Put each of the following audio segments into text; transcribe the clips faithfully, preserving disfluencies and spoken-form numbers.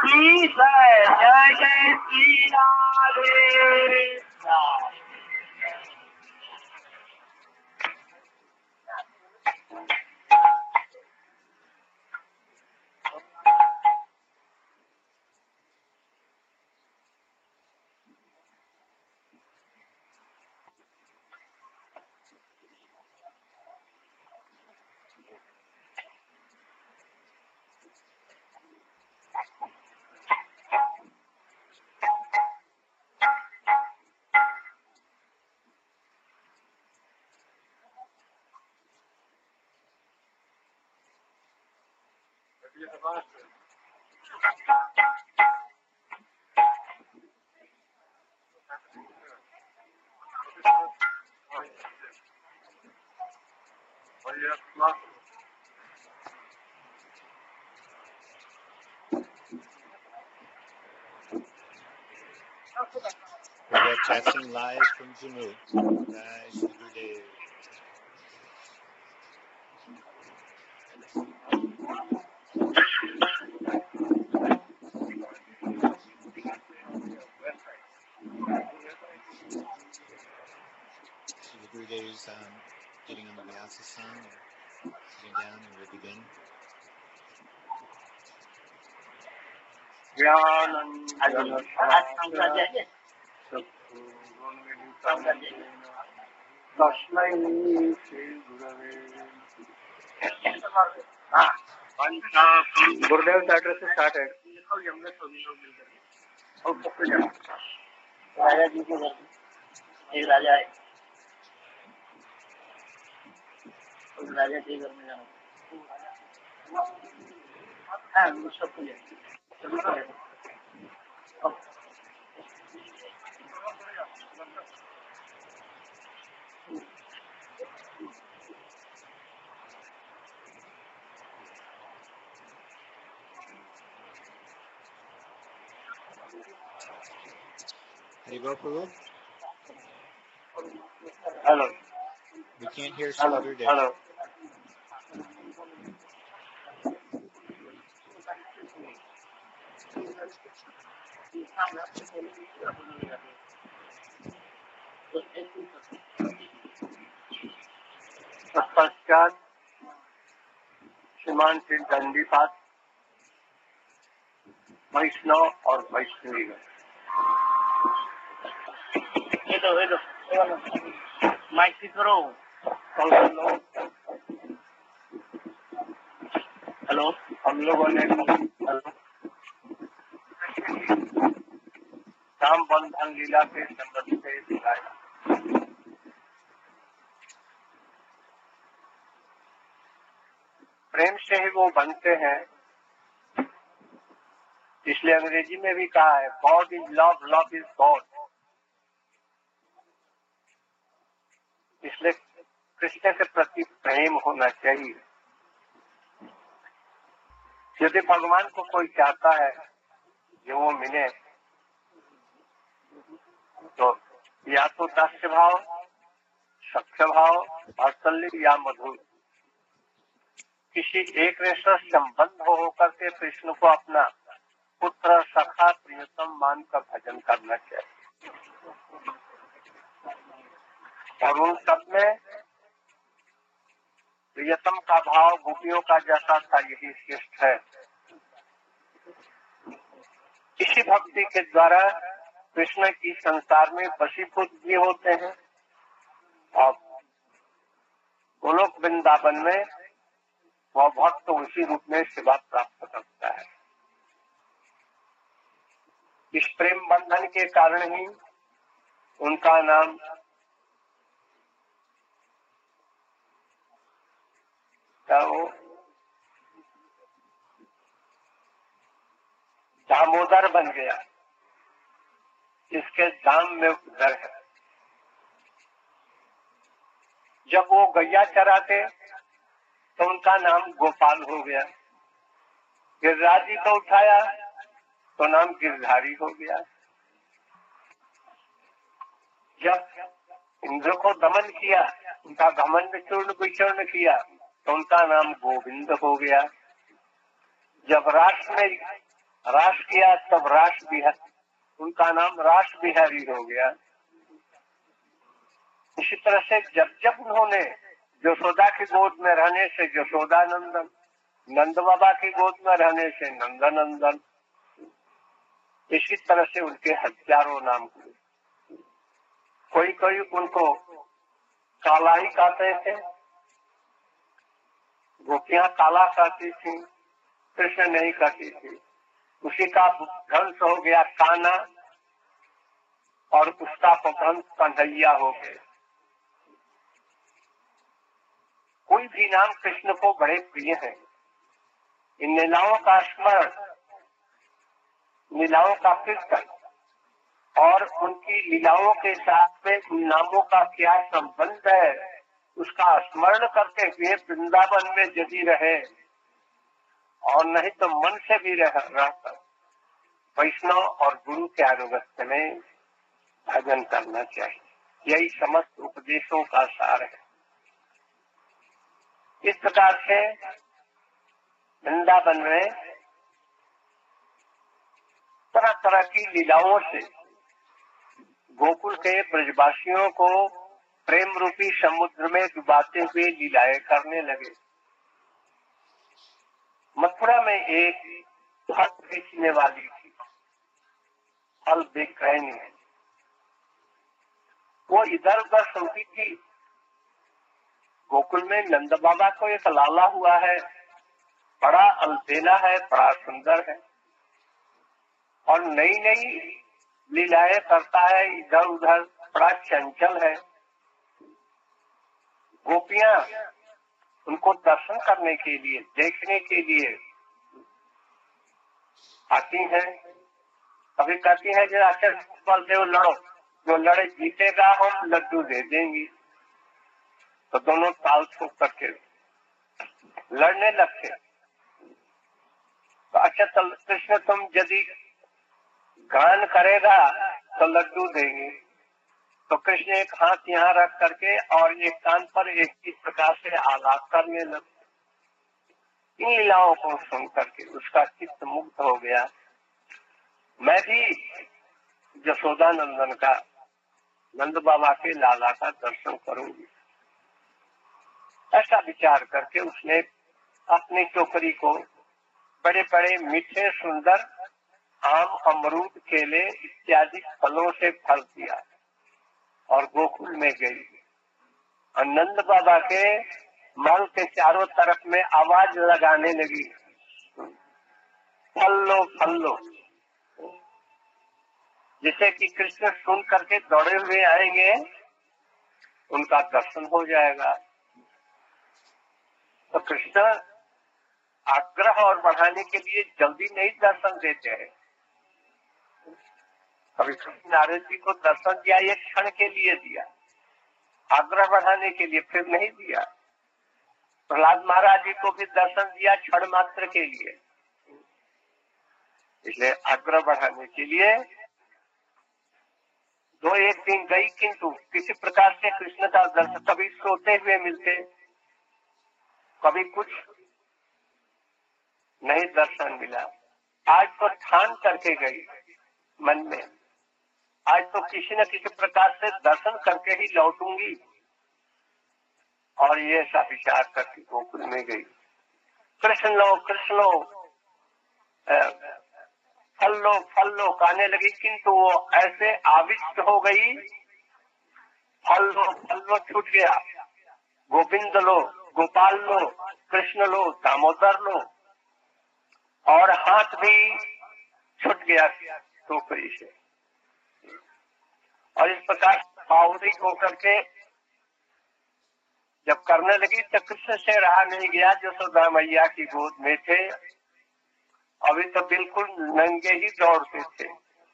की जय। जय जय Shri Radhe. We're broadcasting live from Jammu. Jai Shri Gurudev. So the Gurudev is um, getting on the Vyasa-san, sitting down, and we'll begin. गुरुदेव का address से start है। राजा जी के घर एक राजा है, उस राजा के घर में जाना। हाँ, सबको ले Haribo Prabhu? Hello. We can't hear Hello. Gurudev. Hello. पश्चात श्रीमान श्री दंडीपात वैष्णव और वैष्णवी ये तो ये तो माइक ठीक करो। हेलो, हम लोगों ने राम बंधन लीला के संदर्भ से दिखाया। प्रेम से ही वो बनते हैं, इसलिए अंग्रेजी में भी कहा है God is love, love is God. इसलिए कृष्ण के प्रति प्रेम होना चाहिए। यदि भगवान को कोई चाहता है कि वो मिले, तो या तो दास्य भाव, सख्य भाव, वात्सल्य या मधुर, किसी एक रेशा संबंध हो होकर के कृष्ण को अपना पुत्र, सखा, प्रियतम मानकर भजन करना चाहिए। और उन सब में प्रियतम का भाव गोपियों का जैसा था, यही श्रेष्ठ है। इसी भक्ति के द्वारा कृष्ण की संसार में वशीभूत भी होते हैं और गोलोक वृंदावन में वह भक्त उसी रूप में सेवा प्राप्त करता है। इस प्रेम बंधन के कारण ही उनका नाम क्या वो दामोदर बन गया, इसके दाम में उधर है। जब वो गैया चराते तो उनका नाम गोपाल हो गया। गिरिराज जी को उठाया तो नाम गिरधारी हो गया। जब इंद्र को दमन किया, उनका घमंड चूर्ण विचूर्ण किया, तो उनका नाम गोविंद हो गया। जब राष्ट्र में रास किया तब रास बिहारी, उनका नाम रास बिहारी हो गया। इसी तरह से जब जब उन्होंने यशोदा की गोद में रहने से यशोदा नंदन, नंद बाबा की गोद में रहने से नंदनंदन, इसी तरह से उनके हजारों नाम हुए। कोई कोई उनको काला ही कहते थे, गोपियां काला कहती थी, कृष्ण नहीं कहती थी। उसी का ध्वंस हो गया काना और उसका पतन कन्हैया हो गया। कोई भी नाम कृष्ण को बड़े प्रिय है। इन लीलाओं का स्मरण, लीलाओं का कीर्तन और उनकी लीलाओं के साथ में उन नामों का क्या संबंध है, उसका स्मरण करते हुए वृंदावन में यदि रहे और नहीं तो मन से भी रह रहकर वैष्णव और गुरु के अनुगत्य में भजन करना चाहिए। यही समस्त उपदेशों का सार है। इस प्रकार से वृंदावन में तरह तरह की लीलाओं से गोकुल के ब्रजवासियों को प्रेम रूपी समुद्र में डुबाते हुए लीलाएं करने लगे। मथुरा में एक फल बेचने वाली थी, फल बिक्रयनी। वो इधर उधर सुनती थी, गोकुल में नंद बाबा को एक लाला हुआ है, बड़ा अलबेला है, बड़ा सुंदर है और नई नई लीलाएं करता है, इधर उधर बड़ा चंचल है। गोपियां उनको दर्शन करने के लिए, देखने के लिए आती हैं। कभी कहती है कि अच्छा बलदेव लड़ो, जो लड़े जीतेगा हम लड्डू दे देंगी। तो दोनों ताल ठोक करके लड़ने लगते। तो अच्छा चल कृष्ण तुम यदि गान करेगा तो लड्डू देंगे। तो कृष्ण एक हाथ यहाँ रख करके और एक कान पर एक इस प्रकार से आलाप करने लगे। इन लीलाओं को सुन करके उसका चित्त मुक्त हो गया। मैं भी यशोदा नंदन का, नंद बाबा के लाला का दर्शन करूंगी, ऐसा विचार करके उसने अपनी टोकरी को बड़े बड़े मीठे सुंदर आम, अमरूद, केले इत्यादि फलों से भर दिया और गोकुल में गई। और नंद बाबा के महल के चारों तरफ में आवाज लगाने लगी, फल लो फल लो, जिसे कि कृष्ण सुन करके दौड़े हुए आएंगे, उनका दर्शन हो जाएगा। तो कृष्ण आग्रह और बढ़ाने के लिए जल्दी नहीं दर्शन देते हैं। कभी कृष्ण नारद जी को दर्शन दिया, एक क्षण के लिए दिया, आग्रह बढ़ाने के लिए, फिर नहीं दिया। प्रहलाद महाराज जी को भी दर्शन दिया क्षण मात्र के लिए, इसलिए आग्रह बढ़ाने के लिए दो एक दिन गई, किंतु किसी प्रकार से कृष्ण का दर्शन, कभी सोते हुए मिलते, कभी कुछ नहीं दर्शन मिला। आज तो ठान करके गई मन में, आज तो किसी न किसी प्रकार से दर्शन करके ही लौटूंगी, और ये ऐसा विचार करके गोकुल में गई। कृष्ण लो कृष्ण लो, फल लो फल लो कहने लगी, किंतु वो ऐसे आविष्ट हो गई, फल लो फल लो छूट गया, गोविंद लो, गोपाल लो, कृष्ण लो, दामोदर लो, और हाथ भी छूट गया टोकरी से। और इस प्रकार बावरी होकर के जब करने लगी तो कृष्ण से रहा नहीं गया, जो यशोदा मैया की गोद में थे, अभी तो बिल्कुल नंगे ही दौड़ते थे।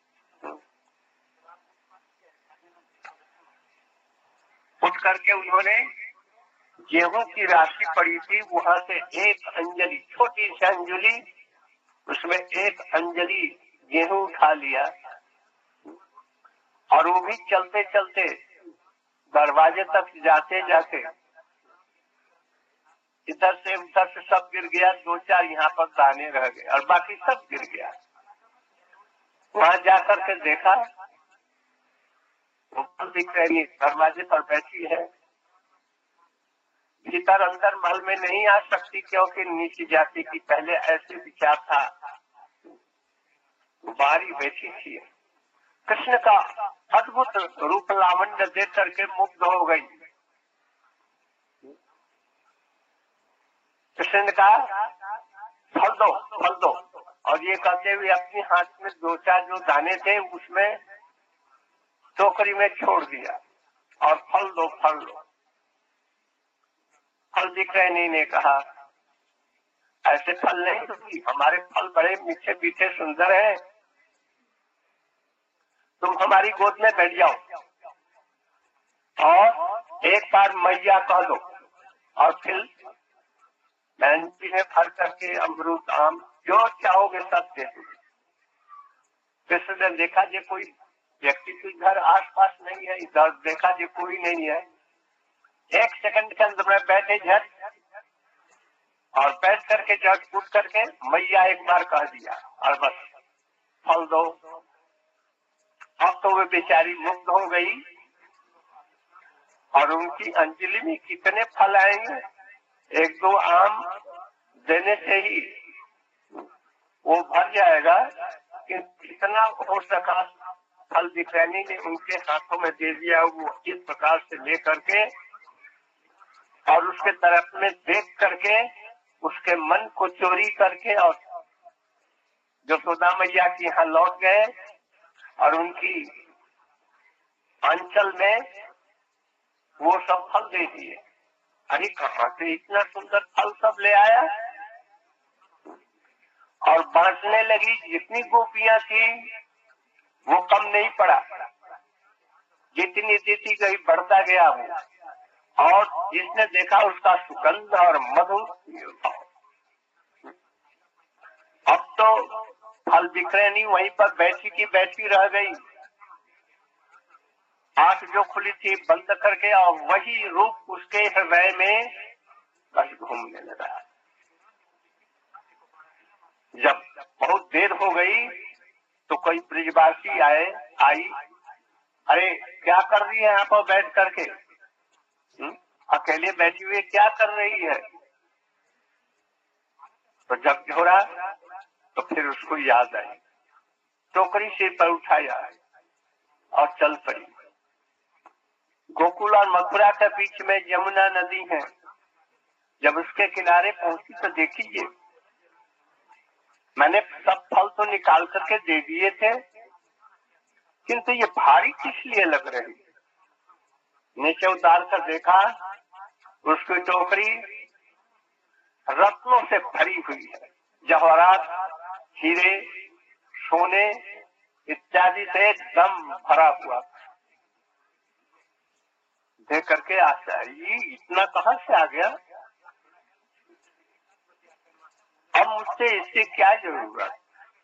उठ करके उन्होंने गेहूं की राशि पड़ी थी, वहां से एक अंजलि, छोटी सी अंजलि, उसमें एक अंजलि गेहूं उठा लिया और वो भी चलते चलते दरवाजे तक जाते जाते इधर से उधर से सब गिर गया, दो चार यहाँ पर दाने रह गए और बाकी सब गिर गया। वहां जाकर के देखा ऊपर दिख रही दरवाजे पर बैठी है, भीतर अंदर महल में नहीं आ सकती क्योंकि नीची जाति की पहले ऐसे विचार था। बारी बैठी थी, कृष्ण का अद्भुत रूप लावण्य देख करके मुग्ध हो गई। कृष्ण का फल दो फल दो, और ये कहते हुए अपने हाथ में दो चार जो दाने थे उसमें टोकरी में छोड़ दिया और फल दो फल दो। फल दिख रहे नहीं ने कहा ऐसे फल नहीं दूंगी, हमारे फल बड़े मीठे मीठे सुंदर हैं, तुम हमारी गोद में बैठ जाओ और एक बार मैया कह दो और फिर महंगी में भर करके अमरूद आम जो चाहोगे सब दे दूंगी। कृष्ण ने देखा जे कोई व्यक्ति कोई घर आसपास नहीं है, इधर देखा जे कोई नहीं है, एक सेकंड के अंदर में बैठे झट और बैठ करके झट कूद करके मैया एक बार कह दिया और बस फल दो। अब तो वे बेचारी मुक्त हो गई और उनकी अंजलि में कितने फल आएंगे, एक दो आम देने से ही वो भर जाएगा, कि कितना हो सका फल दिखरानी ने उनके हाथों में दे दिया। वो इस प्रकार से ले करके और उसके तरफ में देख करके उसके मन को चोरी करके और यशोदा मैया के यहाँ लौट गए और उनकी अंचल में वो सब फल दे दिए। अरे कहाँ से इतना सुंदर फल सब ले आया, और बांटने लगी। जितनी गोपियां थी वो कम नहीं पड़ा, जितनी देती गई बढ़ता गया वो, और जिसने देखा उसका सुगंध और मधुर। अब तो फल दिख रहे नहीं, वहीं पर बैठी की बैठी रह गई, आंख जो खुली थी बंद करके, और वही रूप उसके हृदय में बस घूमने लगा। जब बहुत देर हो गई तो कोई ब्रिजवासी आए आई, अरे क्या कर रही है यहाँ पर बैठ करके, हुँ? अकेले बैठी हुई क्या कर रही है। तो जब झोरा तो फिर उसको याद आई, टोकरी से पर उठाया और चल पड़ी। गोकुल और मथुरा के बीच में यमुना नदी है। जब उसके किनारे पहुंची तो देखिए मैंने सब फल तो निकाल करके दे दिए थे, किंतु ये भारी किस लिए लग रही। नीचे उतार कर देखा, उसकी टोकरी रत्नों से भरी हुई है, जवाहरात, हीरे, सोने इत्यादि से एकदम भरा हुआ। देख करके आश्चर्य, इतना कहां से आ गया, अब मुझसे इससे क्या जरूरत।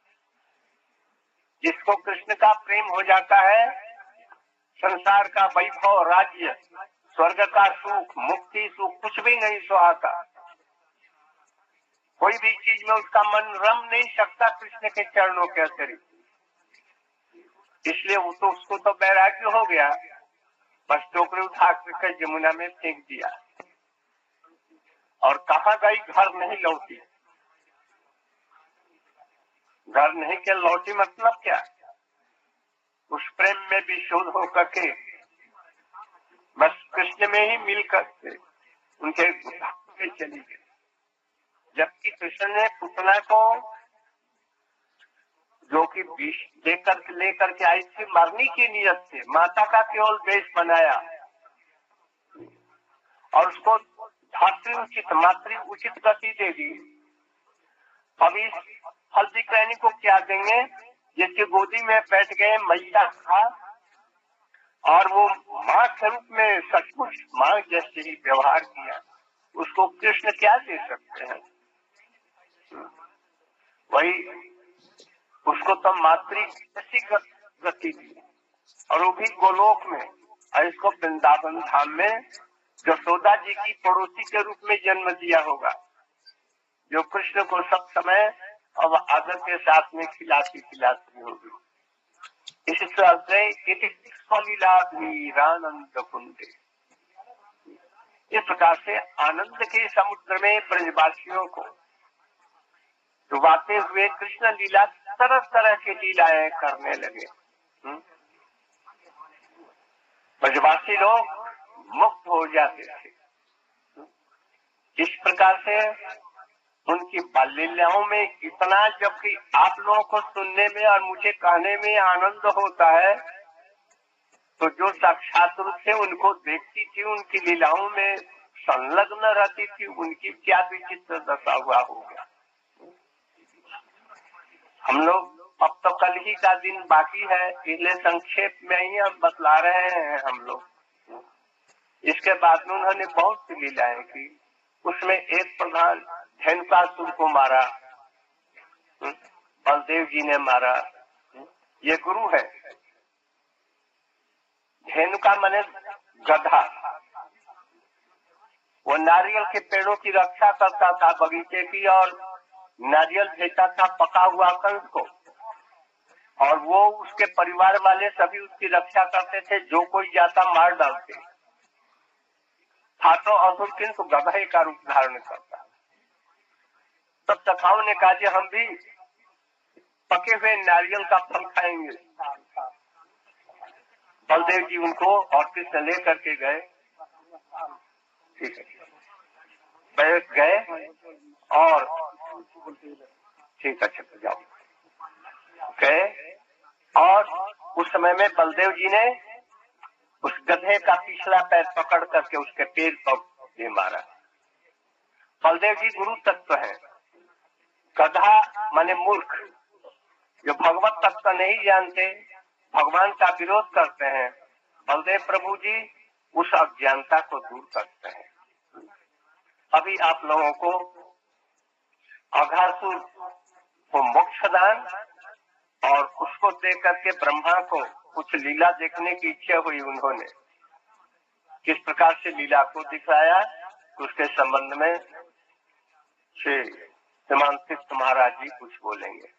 जिसको कृष्ण का प्रेम हो जाता है, संसार का वैभव, राज्य, स्वर्ग का सुख, मुक्ति सुख कुछ भी नहीं सुहाता। कोई भी चीज में उसका मन रम नहीं सकता कृष्ण के चरणों के अतिरिक्त। इसलिए वो तो उसको तो वैराग्य हो गया, बस टोकरी उठा कर यमुना में फेंक दिया और कहाँ गई, घर नहीं लौटी। घर नहीं के लौटी मतलब क्या, उस प्रेम में भी शोध होकर के बस कृष्ण में ही मिल करके उनके चली गई। जबकि कृष्ण ने पुतना को जो कि विष लेकर लेकर के आई थी मरने की नियत से, माता का केवल देश बनाया और उसको धात्री उचित मातृ उचित गति दे दी। अब इस हल्दी कहनी को क्या देंगे, जिसकी गोदी में बैठ गए मैया था और वो माँ के रूप में सचमुच माँ जैसे ही व्यवहार किया, उसको कृष्ण क्या दे सकते हैं। वही उसको तो मातृ जैसी गति दी, और वो भी गोलोक में, और इसको वृंदावन धाम में यशोदा जी की पड़ोसी के रूप में जन्म दिया होगा, जो कृष्ण को सब समय अब आदर के साथ में खिलाती खिलाती होगी। इस तरह से इति स्वलीला वीरानंद कुंडे, इस प्रकार से आनंद के समुद्र में ब्रजवासियों को डुबाते हुए कृष्ण लीला तरह तरह की लीलाएं करने लगे। ब्रजवासी लोग मुक्त हो जाते थे। इस प्रकार से उनकी बाल लीलाओं में इतना, जबकि आप लोगों को सुनने में और मुझे कहने में आनंद होता है, तो जो साक्षात रूप से उनको देखती थी, उनकी लीलाओं में संलग्न रहती थी, उनकी क्या विचित्र दशा हुआ होगा। हम लोग अब तो कल ही का दिन बाकी है, इसलिए संक्षेप में ही हम बतला रहे हैं हम लोग। इसके बाद में उन्होंने बहुत सी लीलाएं की। उसमें एक प्रधान धेनुकासुर को मारा, बलदेव जी ने मारा। ये गुरु है। धेनुका माने गधा। वो नारियल के पेड़ों की रक्षा करता था, बगीचे की, और नारियल भेजता था पका हुआ कंस को, और वो उसके परिवार वाले सभी उसकी रक्षा करते थे। जो कोई जाता मार डालते। था तो असुर, किंतु गधे का रूप धारण करता। तब सखाओं ने कहा कि हम भी पके हुए नारियल का फल खाएंगे। बलदेव जी उनको और कृष्ण ले करके गए। ठीक है, बैठ गए और ठीक है, चल जाओ गए। और उस समय में बलदेव जी ने उस गधे का पिछला पैर पकड़ करके उसके पैर पर मारा। बलदेव जी गुरु तत्व है। गधा माने मूर्ख, जो भगवत तत्व नहीं जानते, भगवान का विरोध करते हैं। बलदेव प्रभु जी उस अज्ञानता को दूर करते हैं। अभी आप लोगों को अघासुर को मोक्षदान और उसको देख करके ब्रह्मा को कुछ लीला देखने की इच्छा हुई। उन्होंने किस प्रकार से लीला को दिखाया, उसके संबंध में श्री श्रीमान तीर्थ महाराज जी कुछ बोलेंगे।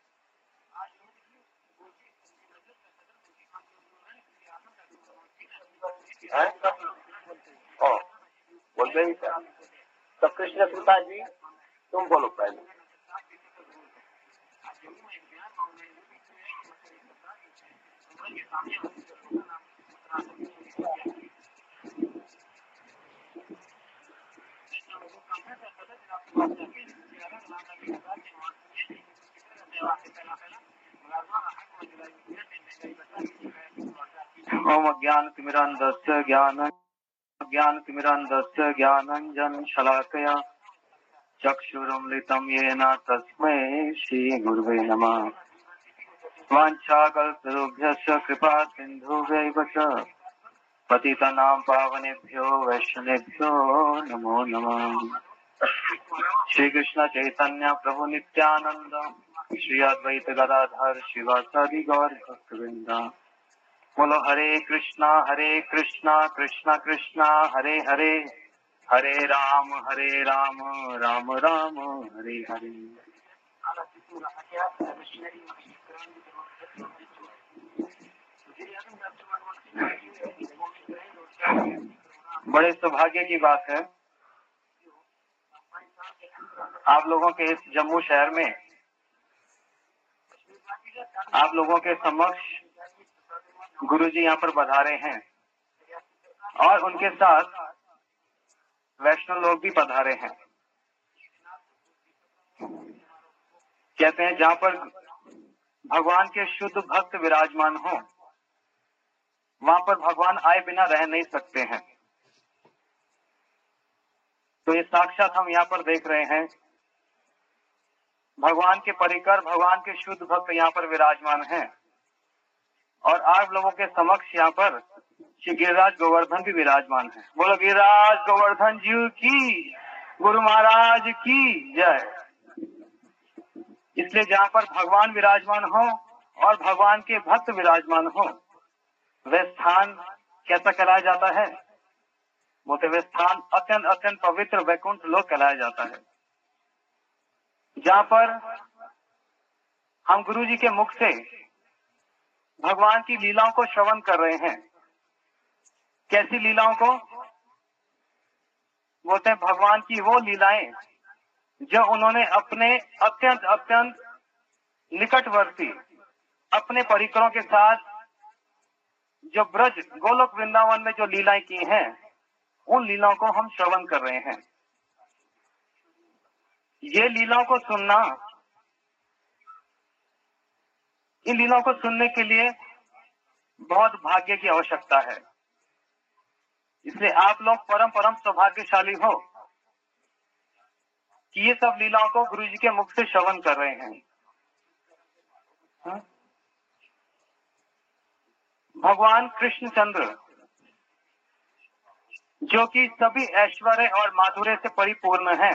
बोल रही क्या? तो कृष्ण कृपा जी तुम बोलो पहले। ओम अज्ञानतिमिरान्धस्य ज्ञान ज्ञानतिमिरान्धस्य ज्ञानाञ्जन शलाकया चक्षुरुन्मिलितं येन तस्मै श्रीगुरुवे नमः। वाञ्छाकल्पतरुभ्यश्च कृपा सिन्धुभ्यैव च पतितानां पावनेभ्यो वैष्णवेभ्यो नमो नमः। श्री कृष्ण चैतन्य प्रभु नित्यानंद श्री अद्वैत गदाधर शिवासादि गौर भक्तवृंद। बोलो हरे कृष्णा हरे कृष्णा कृष्णा कृष्णा हरे हरे, हरे राम हरे राम राम राम हरे हरे। बड़े सौभाग्य की बात है, आप लोगों के इस जम्मू शहर में आप लोगों के समक्ष गुरुजी यहाँ पर पधारे हैं, और उनके साथ वैष्णव लोग भी पधारे हैं। कहते हैं जहाँ पर भगवान के शुद्ध भक्त विराजमान हो, वहां पर भगवान आए बिना रह नहीं सकते हैं। तो ये साक्षात हम यहाँ पर देख रहे हैं, भगवान के परिकर भगवान के शुद्ध भक्त यहाँ पर विराजमान हैं, और आप लोगों के समक्ष यहाँ पर श्री गिरिराज गोवर्धन भी विराजमान है। बोलो गिरिराज गोवर्धन जी की, गुरु महाराज की जय। इसलिए जहाँ पर भगवान विराजमान हो और भगवान के भक्त विराजमान हो, वह स्थान कैसा कहलाया जाता है? बोलते वह स्थान अत्यंत अत्यंत पवित्र वैकुंठ लोक कहलाया जाता है, जहाँ पर हम गुरु जी के मुख से भगवान की लीलाओं को श्रवण कर रहे हैं। कैसी लीलाओं को? बोलते हैं भगवान की वो लीलाएं जो उन्होंने अपने अत्यंत अत्यंत निकटवर्ती अपने परिकरों के साथ जो ब्रज गोलोक वृंदावन में जो लीलाएं की हैं, उन लीलाओं को हम श्रवण कर रहे हैं। ये लीलाओं को सुनना, इन लीलाओं को सुनने के लिए बहुत भाग्य की आवश्यकता है। इसलिए आप लोग परम परम सौभाग्यशाली हो कि ये सब लीलाओं को गुरु जी के मुख से श्रवण कर रहे हैं। हा? भगवान कृष्णचंद्र जो कि सभी ऐश्वर्य और माधुर्य से परिपूर्ण है,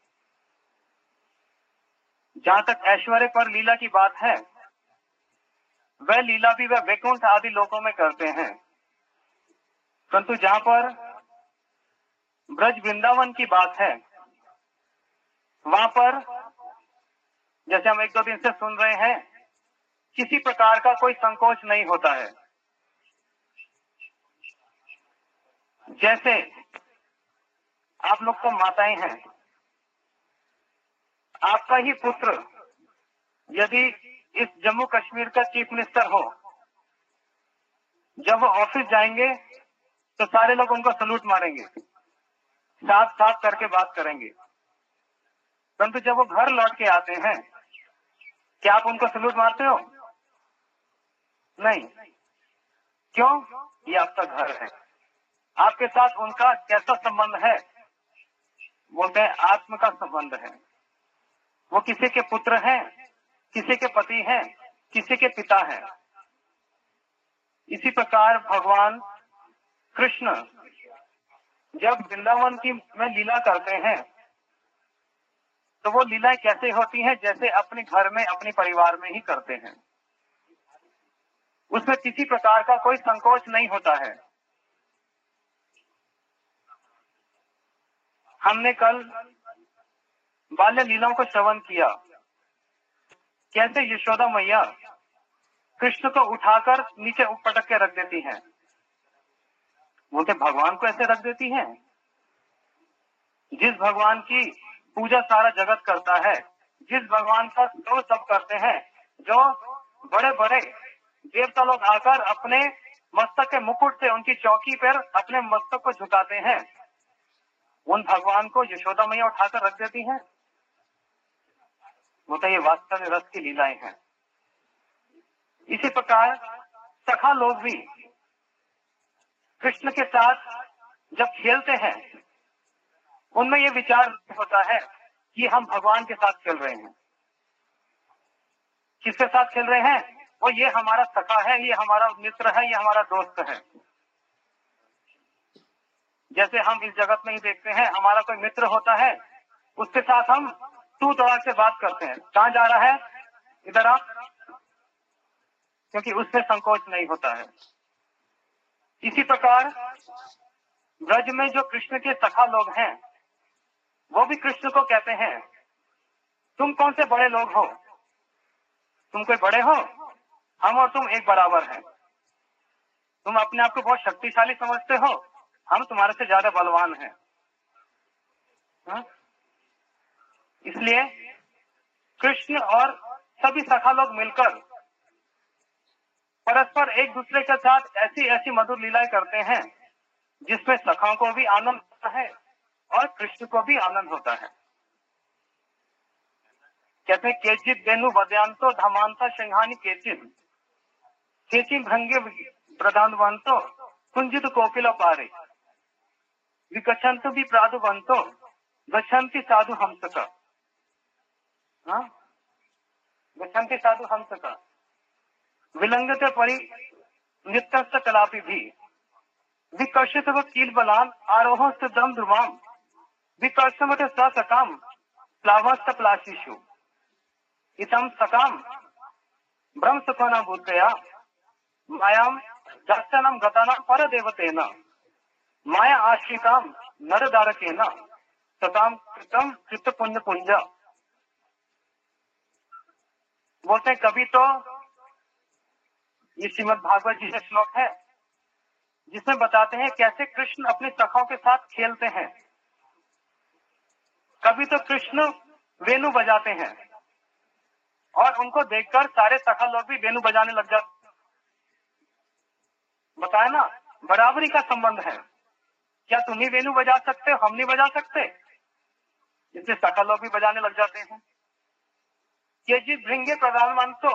जहां तक ऐश्वर्य पर लीला की बात है, वह लीला भी वह वैकुंठ आदि लोकों में करते हैं। परंतु जहां पर ब्रज वृंदावन की बात है, वहां पर जैसे हम एक दो दिन से सुन रहे हैं, किसी प्रकार का कोई संकोच नहीं होता है। जैसे आप लोग तो माताएं हैं, आपका ही पुत्र यदि इस जम्मू कश्मीर का चीफ मिनिस्टर हो, जब वो ऑफिस जाएंगे तो सारे लोग उनको सलूट मारेंगे, साथ साथ करके बात करेंगे। परंतु जब वो घर लौट के आते हैं, क्या आप उनको सलूट मारते हो? नहीं। क्यों? ये आपका घर है। आपके साथ उनका कैसा संबंध है? बोलते हैं आत्म का संबंध है। वो किसी के पुत्र हैं, किसी के पति हैं, किसी के पिता हैं। इसी प्रकार भगवान कृष्ण जब वृंदावन की में लीला करते हैं, तो वो लीलाएं कैसे होती हैं? जैसे अपने घर में अपने परिवार में ही करते हैं। उसमें किसी प्रकार का कोई संकोच नहीं होता है। हमने कल बाल्य लीलाओं को श्रवण किया, कैसे यशोदा मैया कृष्ण को उठाकर नीचे पटक के रख देती हैं। बोलते भगवान को ऐसे रख देती हैं? जिस भगवान की पूजा सारा जगत करता है, जिस भगवान का स्तोत्र सब करते हैं, जो बड़े बड़े देवता लोग आकर अपने मस्तक के मुकुट से उनकी चौकी पर अपने मस्तक को झुकाते हैं, उन भगवान को यशोदा मैया उठाकर रख देती हैं। वो तो ये वास्तव में रस की लीलाएं हैं। इसी प्रकार सखा लोग भी कृष्ण के साथ जब खेलते हैं, उनमें ये विचार होता है कि हम भगवान के साथ खेल रहे हैं। किसके साथ खेल रहे हैं? वो ये हमारा सखा है, ये हमारा मित्र है, ये हमारा दोस्त है। जैसे हम इस जगत में ही देखते हैं, हमारा कोई मित्र होता है, उसके साथ हम तू तड़ाक से बात करते हैं, कहां जा रहा है, इधर आ, क्योंकि उससे संकोच नहीं होता है। इसी प्रकार ब्रज में जो कृष्ण के सखा लोग हैं, वो भी कृष्ण को कहते हैं, तुम कौन से बड़े लोग हो? तुम कोई बड़े हो? हम और तुम एक बराबर हैं। तुम अपने आप को बहुत शक्तिशाली समझते हो, हम तुम्हारे से ज्यादा बलवान हैं। हा? इसलिए कृष्ण और सभी सखा लोग मिलकर परस्पर एक दूसरे के साथ ऐसी ऐसी मधुर लीलाएं करते हैं, जिसमें सखाओं को भी आनंद होता है और कृष्ण को भी आनंद होता है। कहते हैं केचित बेनु वद्यांतो धमांता सिंहानी केचित केचिन भंगे प्रधानवंतो कुंजित कोकिल पारे विकचंतु भी प्रादुवंतो गच्छन्ति साधु हंसका। हाँ, गच्छन्ति साधु हंसका विलंगते परि नित्यस्त कलापि भी विकर्षित व कील बलान आरोह सिद्धम ध्रुवाम विकर्षमते सकाम प्लावस्त प्लाशिषु इतम सकाम ब्रह्म सुखना बुद्धया मायाम दर्शनम गतानाम पर देवतेन माया आश्रिताम नरदारकेन सताम कृतम कृत पुण्य पुंज। बोलते कभी तो ये श्रीमद् भागवत जी का श्लोक है जिसमें बताते हैं कैसे कृष्ण अपने सखाओं के साथ खेलते हैं। कभी तो कृष्ण वेणु बजाते हैं और उनको देखकर सारे सखा लोग भी वेणु बजाने लग जाते। बताया ना, बराबरी का संबंध है। क्या तुम ही वेणु बजा सकते हो, हम नहीं बजा सकते? इसलिए सखा लोग भी बजाने लग जाते हैं। ये जी भृंगे प्रधान तो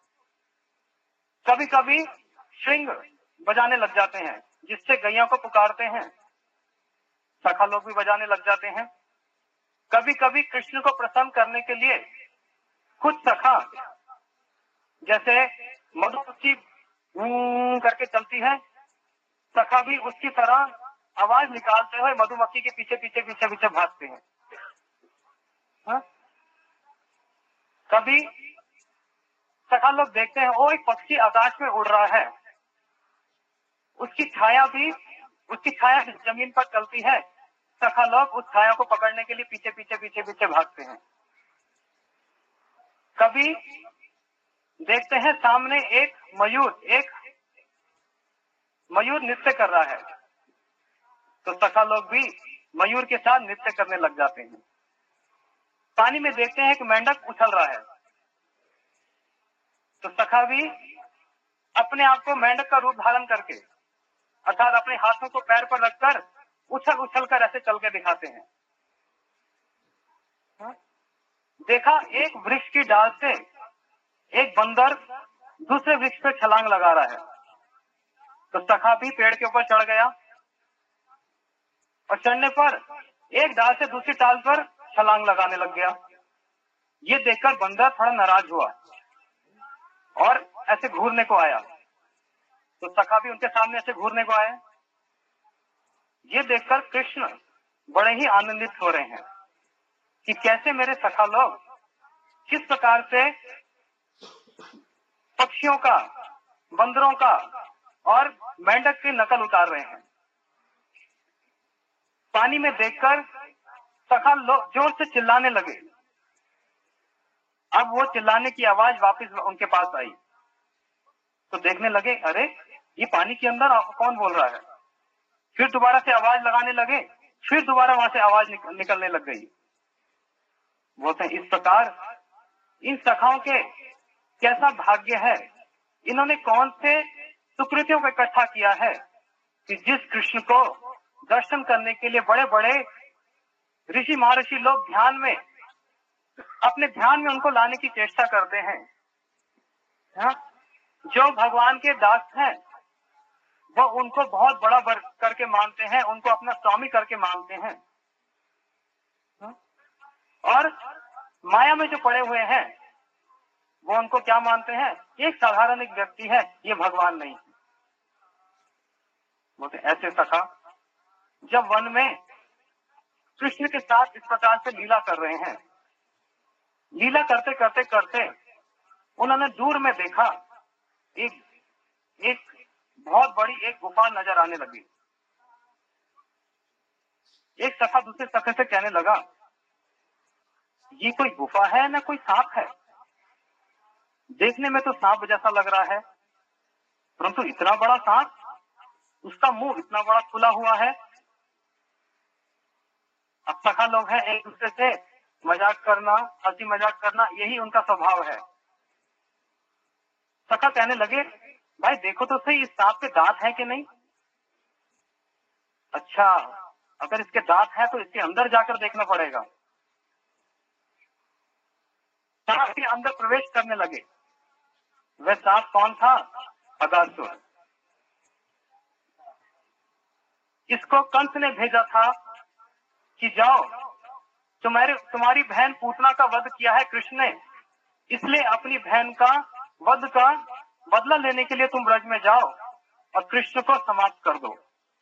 कभी कभी श्रृंग बजाने लग जाते हैं जिससे गैया को पुकारते हैं, सखा लोग भी बजाने लग जाते हैं। कभी कभी कृष्ण को प्रसन्न करने के लिए कुछ सखा, जैसे मधुमक्खी करके चलती है, सखा भी उसकी तरह आवाज निकालते हुए मधुमक्खी के पीछे पीछे पीछे पीछे भागते हैं। हा? कभी सखा लोग देखते हैं ओ एक पक्षी आकाश में उड़ रहा है, उसकी छाया भी उसकी छाया जमीन पर चलती है, सखा लोग उस छाया को पकड़ने के लिए पीछे पीछे पीछे पीछे भागते हैं। कभी देखते हैं सामने एक मयूर एक मयूर नृत्य कर रहा है, तो सखा लोग भी मयूर के साथ नृत्य करने लग जाते हैं। पानी में देखते हैं कि मेंढक उछल रहा है, तो सखा भी अपने आप को मेंढक का रूप धारण करके अर्थात अपने हाथों को पैर पर रखकर उछल उछल कर ऐसे चल के दिखाते हैं। हा? देखा एक वृक्ष की डाल से एक बंदर दूसरे वृक्ष पर छलांग लगा रहा है, तो सखा भी पेड़ के ऊपर चढ़ गया और चढ़ने पर एक डाल से दूसरी डाल पर छलांग लगाने लग गया। ये देखकर बंदर थोड़ा नाराज हुआ और ऐसे घूरने को आया, तो सखा भी उनके सामने ऐसे घूरने को आए। ये देखकर कृष्ण बड़े ही आनंदित हो रहे हैं कि कैसे मेरे सखा लोग किस प्रकार से पक्षियों का, बंदरों का और मेंढक की नकल उतार रहे हैं। पानी में देखकर सखा लोग जोर से चिल्लाने लगे। अब वो चिल्लाने की आवाज वापस उनके पास आई, तो देखने लगे अरे ये पानी के अंदर कौन बोल रहा है। फिर दोबारा से आवाज लगाने लगे, फिर दोबारा वहां से आवाज निक, निकलने लग गई। बोलते हैं इस प्रकार इन सखाओं के कैसा भाग्य है, इन्होंने कौन से सुकृतियों को इकट्ठा किया है कि जिस कृष्ण को दर्शन करने के लिए बड़े बड़े ऋषि महर्षि लोग ध्यान में अपने ध्यान में उनको लाने की चेष्टा करते हैं। हा? जो भगवान के दास हैं वो उनको बहुत बड़ा वर करके मानते हैं, उनको अपना स्वामी करके मानते हैं। हा? और माया में जो पड़े हुए हैं वो उनको क्या मानते हैं, एक साधारण एक व्यक्ति है, ये भगवान नहीं। बोलते ऐसे सखा जब वन में कृष्ण के साथ इस प्रकार से लीला कर रहे हैं, लीला करते करते करते उन्होंने दूर में देखा एक एक बहुत बड़ी एक गुफा नजर आने लगी। एक सखा दूसरे सखे से कहने लगा ये कोई गुफा है ना कोई सांप है, देखने में तो सांप जैसा लग रहा है, परंतु इतना बड़ा सांप, उसका मुंह इतना बड़ा खुला हुआ है। अब सखा लोग हैं, एक दूसरे से मजाक करना, हंसी मजाक करना, यही उनका स्वभाव है। सखा कहने लगे भाई देखो तो सही इस सांप के दांत हैं कि नहीं। अच्छा अगर इसके दांत हैं तो इसके अंदर जाकर देखना पड़ेगा। सांप के अंदर प्रवेश करने लगे। वह सांप कौन था? अगासुर। इसको कंस ने भेजा था कि जाओ तुम्हारे तुम्हारी बहन पूतना का वध किया है कृष्ण ने, इसलिए अपनी बहन का वध का बदला लेने के लिए तुम ब्रज में जाओ और कृष्ण को समाप्त कर दो।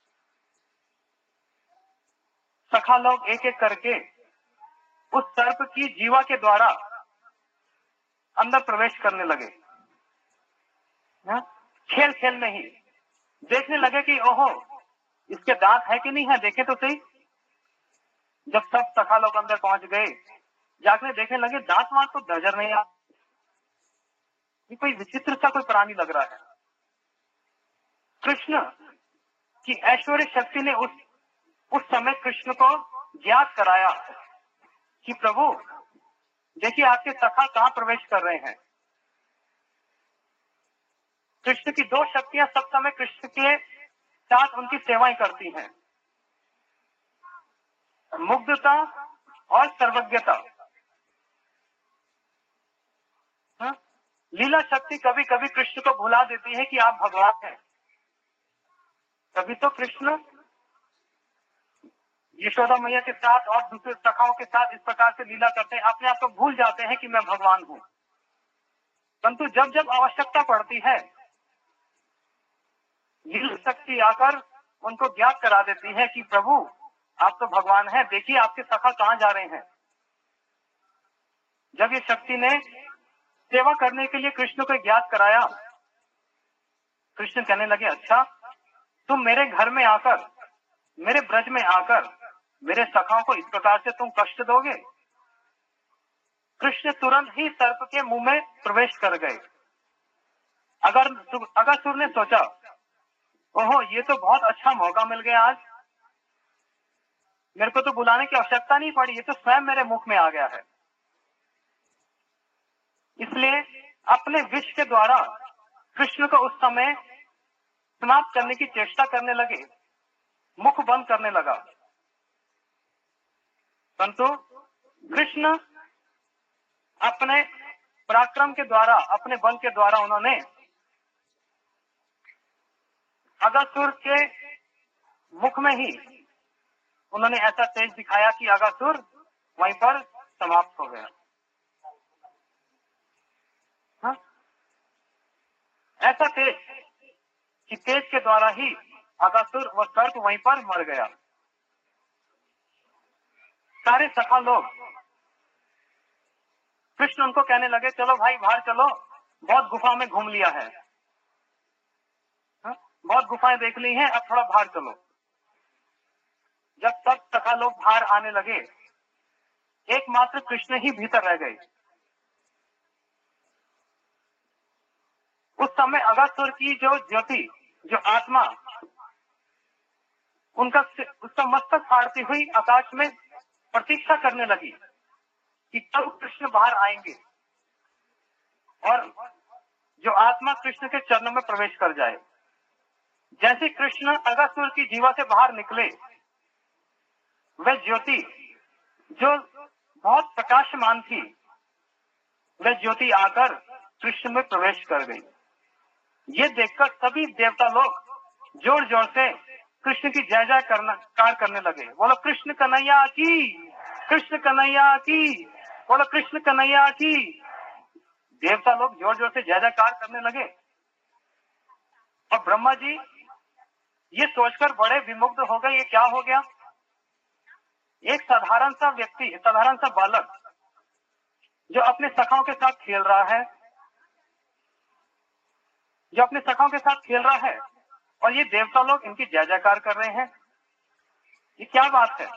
सखा लोग एक एक करके उस सर्प की जीवा के द्वारा अंदर प्रवेश करने लगे। हा? खेल खेल में ही देखने लगे कि ओहो इसके दांत है कि नहीं है, देखे तो सही। जब सब सखा लोग अंदर पहुंच गए, जाकर देखने लगे दांत वांत तो नजर नहीं आ, ये कोई विचित्र सा कोई प्राणी लग रहा है। कृष्ण की ऐश्वर्य शक्ति ने उस उस समय कृष्ण को ज्ञात कराया कि प्रभु देखिए आपके सखा कहाँ प्रवेश कर रहे हैं। कृष्ण की दो शक्तियां सब समय कृष्ण के साथ उनकी सेवाएं करती हैं, मुग्धता और सर्वज्ञता। हाँ? लीला शक्ति कभी कभी कृष्ण को भुला देती है कि आप भगवान हैं। कभी तो कृष्ण यशोदा मैया के साथ और दूसरे सखाओं के साथ इस प्रकार से लीला करते हैं, अपने आप को भूल जाते हैं कि मैं भगवान हूं। परंतु जब जब आवश्यकता पड़ती है लीला शक्ति आकर उनको ज्ञात करा देती है कि प्रभु आप तो भगवान हैं, देखिए आपके सखा कहाँ जा रहे हैं। जब ये शक्ति ने सेवा करने के लिए कृष्ण को ज्ञात कराया, कृष्ण कहने लगे अच्छा तुम मेरे घर में आकर, मेरे ब्रज में आकर मेरे सखाओं को इस प्रकार से तुम कष्ट दोगे। कृष्ण तुरंत ही सर्प के मुंह में प्रवेश कर गए। अगर अगासुर ने सोचा ओहो ये तो बहुत अच्छा मौका मिल गया, आज मेरे को तो बुलाने की आवश्यकता नहीं पड़ी, ये तो स्वयं मेरे मुख में आ गया है। इसलिए अपने विष के द्वारा कृष्ण को उस समय समाप्त करने की चेष्टा करने लगे, मुख बंद करने लगा। परंतु कृष्ण अपने पराक्रम के द्वारा, अपने बल के द्वारा उन्होंने अगासुर के मुख में ही उन्होंने ऐसा तेज दिखाया कि अगासुर वहीं पर समाप्त हो गया। हाँ? ऐसा तेज कि तेज के द्वारा ही अगासुर व सर्प वहीं पर मर गया। सारे सखा लोग कृष्ण उनको कहने लगे चलो भाई बाहर चलो, बहुत गुफा में घूम लिया है, हा? बहुत गुफाएं देख ली हैं, अब थोड़ा बाहर चलो। जब सब सखा लोग बाहर आने लगे, एकमात्र कृष्ण ही भीतर रह गए। उस समय अगासुर की जो ज्योति, जो आत्मा, उनका उसका मस्तक फाड़ती हुई आकाश में प्रतीक्षा करने लगी कि कब कृष्ण बाहर आएंगे और जो आत्मा कृष्ण के चरणों में प्रवेश कर जाए। जैसे कृष्ण अगासुर की जीवा से बाहर निकले, वह ज्योति जो बहुत प्रकाशमान थी, वह ज्योति आकर कृष्ण में प्रवेश कर गई। ये देखकर सभी देवता लोग जोर जोर से कृष्ण की जय जय कार करने लगे। बोलो कृष्ण कन्हैया की, कृष्ण कन्हैया की, बोलो कृष्ण कन्हैया की। देवता लोग जोर जोर से जय जयकार करने लगे और ब्रह्मा जी ये सोचकर बड़े विमुग्ध हो गए, ये क्या हो गया। एक साधारण सा व्यक्ति, साधारण सा बालक जो अपने सखाओं के साथ खेल रहा है, जो अपने सखाओं के साथ खेल रहा है और ये देवता लोग इनकी जय जयकार कर रहे हैं, ये क्या बात है।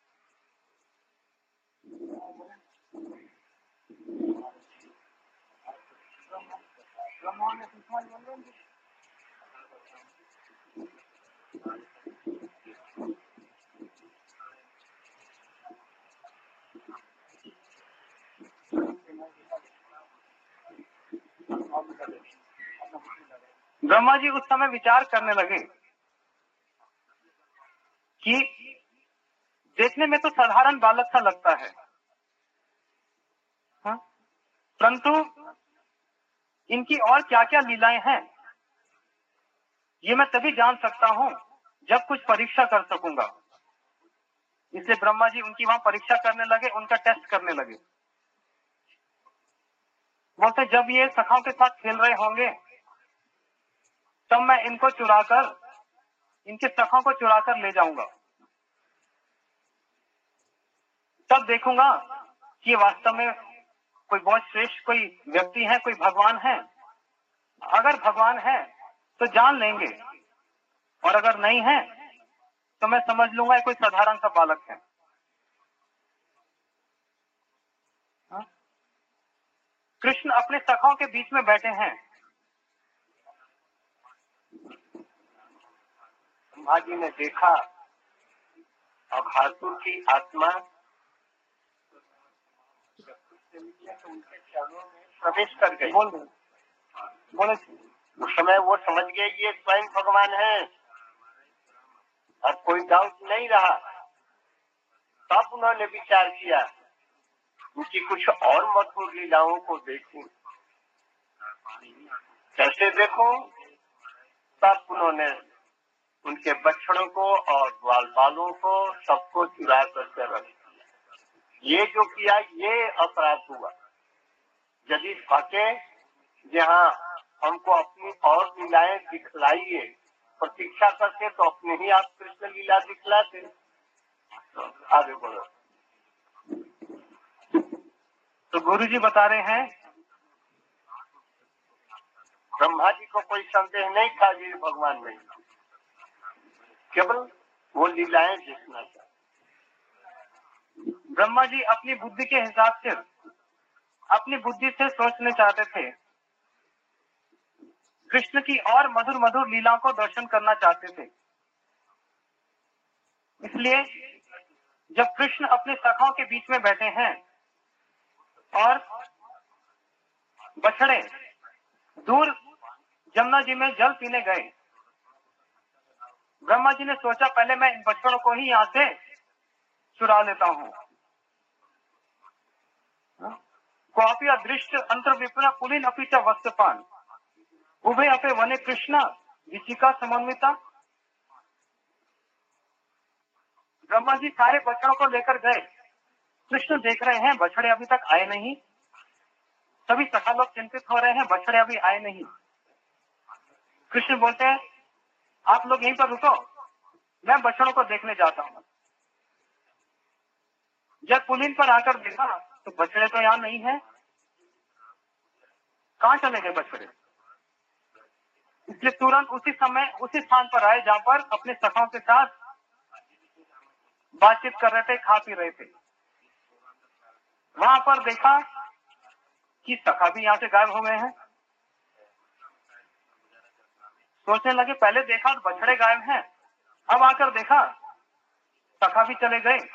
ब्रह्मा जी उस समय विचार करने लगे कि देखने में तो साधारण बालक सा लगता है, परंतु इनकी और क्या क्या लीलाएं हैं ये मैं तभी जान सकता हूं जब कुछ परीक्षा कर सकूंगा। इसलिए ब्रह्मा जी उनकी वहां परीक्षा करने लगे, उनका टेस्ट करने लगे। बोलते जब ये सखाओं के साथ खेल रहे होंगे तब मैं इनको चुराकर, इनके सखाओं को चुराकर ले जाऊंगा, तब देखूंगा कि वास्तव में कोई बहुत श्रेष्ठ कोई व्यक्ति है, कोई भगवान है। अगर भगवान है तो जान लेंगे और अगर नहीं है तो मैं समझ लूंगा कोई साधारण सा बालक है। हा? कृष्ण अपने सखाओं के बीच में बैठे हैं। ब्रह्मा जी ने देखा अघासुर की आत्मा उनके चरणों में प्रवेश कर गई। बोल बोले उस समय वो समझ गए ये स्वयं भगवान है और कोई डाउट नहीं रहा। तब उन्होंने विचार किया उनकी कुछ और मधुर लीलाओं को देखूं। कैसे देखो? तब उन्होंने उनके बछड़ों को और ग्वाल बालों को सबको चुरा करके रख दिया। ये जो किया ये अपराध हुआ। यदि सके जहाँ हमको अपनी और लीलाएं दिखलाइए, प्रतीक्षा करते तो अपने ही आप कृष्ण लीला दिखलाते। तो आगे बोलो। तो गुरु जी बता रहे हैं ब्रह्मा जी को कोई संदेह नहीं था ये भगवान में, केवल वो लीलाएं देखना था। ब्रह्मा जी अपनी बुद्धि के हिसाब से अपनी बुद्धि से सोचने चाहते थे, कृष्ण की और मधुर मधुर लीलाओं को दर्शन करना चाहते थे। इसलिए जब कृष्ण अपने सखाओं के बीच में बैठे हैं और बछड़े दूर जमुना जी में जल पीने गए, ब्रह्मा जी ने सोचा पहले मैं इन बछड़ों को ही यहाँ से चुरा लेता हूँ। क्वापि अदृष्ट अंतर विपुल पुलिन अपि च वस्त्रपान उभय अपे वने कृष्ण विचिका समन्विता। ब्रह्मा जी सारे बछड़ों को लेकर गए। कृष्ण देख रहे हैं बछड़े अभी तक आए नहीं। सभी सखा लोग चिंतित हो रहे हैं, बछड़े अभी आए नहीं। कृष्ण बोलते हैं आप लोग यहीं पर रुको, मैं बछड़ों को देखने जाता हूँ। जब पुलिन पर आकर देखा तो बछड़े तो यहाँ नहीं है। कहाँ चले गए बछड़े? इसलिए तुरंत उसी समय उसी स्थान पर आए जहाँ पर अपने सखाओं के साथ बातचीत कर रहे थे, खा पी रहे थे। वहां पर देखा कि सखा भी यहाँ से गायब हो गए हैं। सोचने लगे पहले देखा तो बछड़े गायब हैं, अब आकर देखा सखा भी चले गए।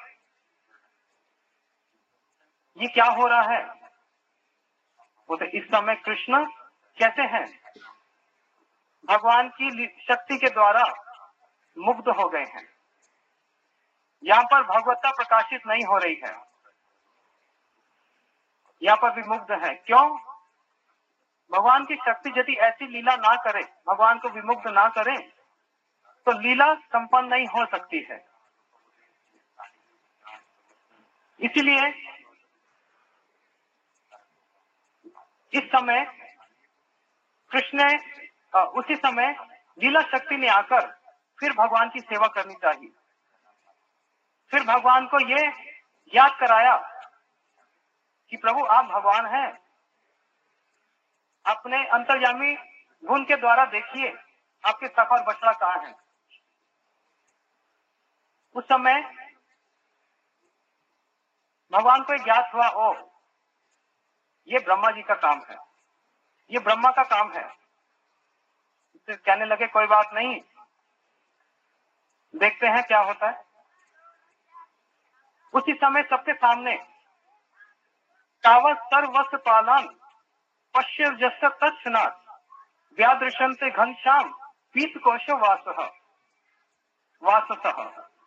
ये क्या हो रहा है? बोलते इस समय कृष्ण कैसे हैं? भगवान की शक्ति के द्वारा मुग्ध हो गए हैं। यहाँ पर भगवत्ता प्रकाशित नहीं हो रही है, यहाँ पर भी मुग्ध है। क्यों? भगवान की शक्ति यदि ऐसी लीला ना करे, भगवान को विमुग्ध ना करे, तो लीला संपन्न नहीं हो सकती है। इसीलिए इस समय कृष्ण ने उसी समय लीला शक्ति ने आकर फिर भगवान की सेवा करनी चाहिए। फिर भगवान को ये याद कराया कि प्रभु आप भगवान हैं, अपने अंतर्यामी गुण के द्वारा देखिए आपके सखा और बछड़ा कहाँ है। उस समय भगवान को ज्ञात हुआ ओ ये ब्रह्मा जी का काम है, ये ब्रह्मा का काम है। इससे कहने लगे कोई बात नहीं, देखते हैं क्या होता है। उसी समय सबके सामने तावत सर्वस्व पालन पश्य जस तत्नाथ व्यादृशंते घनश्याम पीत कोश वासः वाससः।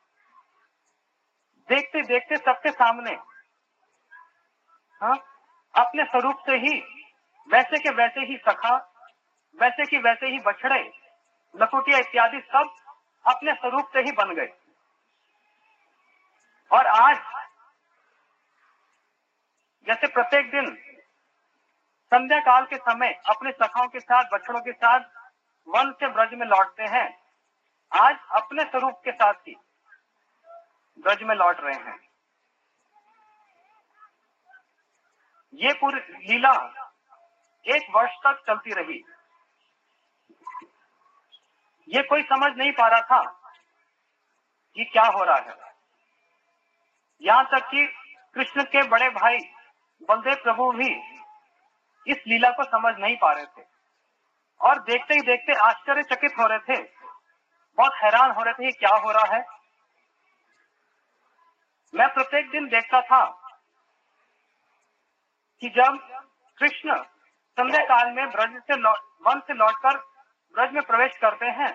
देखते देखते सबके सामने हाँ अपने स्वरूप से ही वैसे के वैसे ही सखा, वैसे की वैसे ही बछड़े, लकुटिया इत्यादि सब अपने स्वरूप से ही बन गए। और आज जैसे प्रत्येक दिन संध्या काल के समय अपने सखाओं के साथ, बछड़ों के साथ वन से ब्रज में लौटते हैं, आज अपने स्वरूप के साथ ही ब्रज में लौट रहे हैं। ये पूरी लीला एक वर्ष तक चलती रही। ये कोई समझ नहीं पा रहा था कि क्या हो रहा है। यहाँ तक कि कृष्ण के बड़े भाई बलदेव प्रभु भी इस लीला को समझ नहीं पा रहे थे और देखते ही देखते आश्चर्यचकित हो रहे थे बहुत हैरान हो रहे थे ये क्या हो रहा है। मैं प्रत्येक दिन देखता था कि जब कृष्ण संध्या काल में ब्रज से लौट वन से लौटकर ब्रज में प्रवेश करते हैं,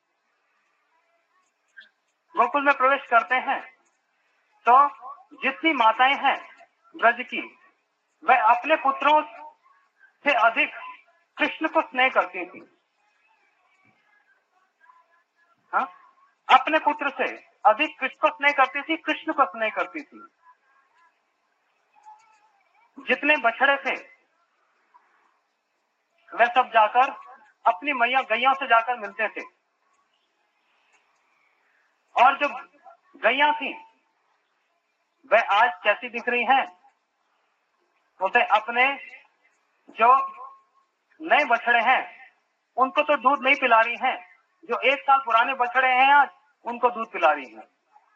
गोकुल में प्रवेश करते हैं, तो जितनी माताएं हैं ब्रज की, वह अपने पुत्रों से अधिक कृष्ण को स्नेह करती थी। हाँ? अपने पुत्र से अधिक कृष्ण को स्नेह करती थी, कृष्ण को स्नेह करती थी। जितने बछड़े थे वे सब जाकर अपनी मैया गैया से जाकर मिलते थे, और जो गैया थी वह आज कैसी दिख रही हैं? बोलते अपने जो नए बछड़े हैं उनको तो दूध नहीं पिला रही हैं, जो एक साल पुराने बछड़े हैं आज उनको दूध पिला रही हैं।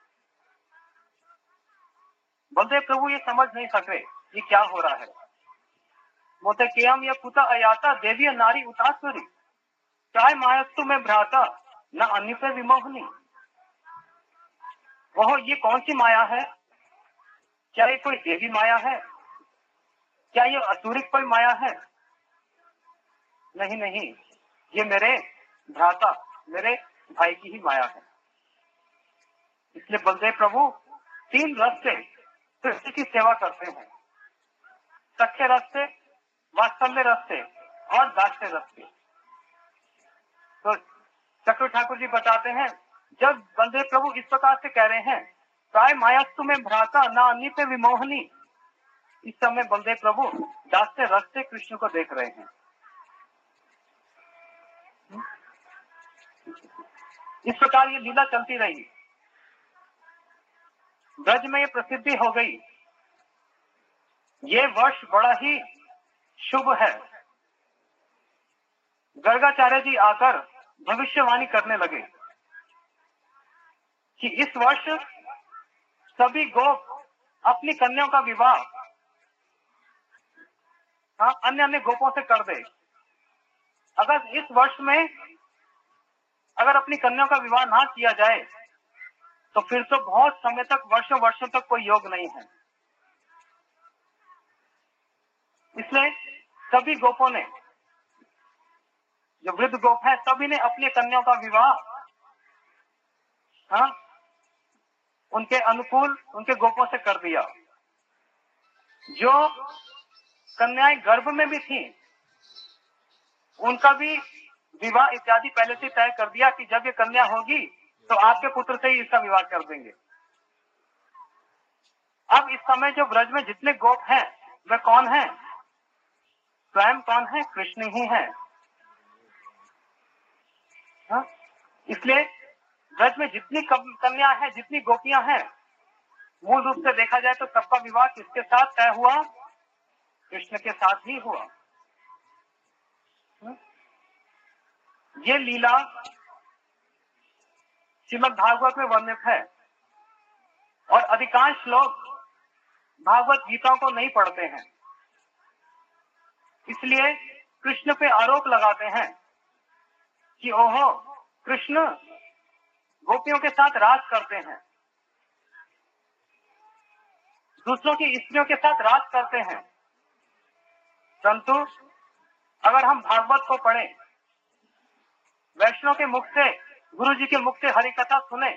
बोलते प्रभु ये समझ नहीं सके ये क्या हो रहा है। बोलते केयम यह पुता अयाता देवी नारी उतासुरी चाहे मायस्तु में भ्राता न अन्य से विमोहनी। वह ये कौन सी माया है? क्या ये कोई देवी माया है? क्या ये असुरिक कोई माया है? नहीं नहीं, ये मेरे भ्राता मेरे भाई की ही माया है। इसलिए बलदेव प्रभु तीन रस से कृष्ण की सेवा करते हैं, सख्य रस से, वात्सल्य रस से और दास्य रस से। तो चक्र ठाकुर जी बताते हैं जब बलदेव प्रभु इस प्रकार से कह रहे हैं काय मायास्तु में भ्राता ना अन्य पे विमोहनी, इस समय बलदेव प्रभु दास्य रस से कृष्ण को देख रहे हैं। इस प्रकार ये लीला चलती रही, ब्रज में ये प्रसिद्धि हो गई। ये वर्ष बड़ा ही शुभ है। गर्गाचार्य जी आकर भविष्यवाणी करने लगे कि इस वर्ष सभी गोप अपनी कन्याओं का विवाह हाँ अन्य अन्य गोपों से कर दे। अगर इस वर्ष में अगर अपनी कन्याओं का विवाह ना किया जाए तो फिर तो बहुत समय तक, वर्षों वर्षों तक कोई योग नहीं है। इसलिए सभी गोपों ने, जो वृद्ध गोप है, सभी ने अपनी कन्याओं का विवाह हाँ उनके अनुकूल उनके गोपों से कर दिया। जो कन्याएं गर्भ में भी थी उनका भी विवाह इत्यादि पहले से तय कर दिया कि जब ये कन्या होगी तो आपके पुत्र से ही इसका विवाह कर देंगे। अब इस समय जो ब्रज में जितने गोप हैं वे कौन हैं? स्वयं कौन है? कृष्ण ही है। हाँ? इसलिए ब्रज में जितनी कन्या है, जितनी गोपियां हैं, मूल रूप से देखा जाए तो सबका विवाह किसके साथ तय हुआ? कृष्ण के साथ ही हुआ। ये लीला श्रीमद् भागवत में वर्णित है और अधिकांश लोग भागवत गीता को नहीं पढ़ते हैं, इसलिए कृष्ण पे आरोप लगाते हैं कि ओहो कृष्ण गोपियों के साथ राज करते हैं, दूसरों की स्त्रियों के साथ राज करते हैं। परंतु अगर हम भागवत को पढ़ें, वैष्णव के मुख से, गुरु जी के मुख से हरि कथा सुने,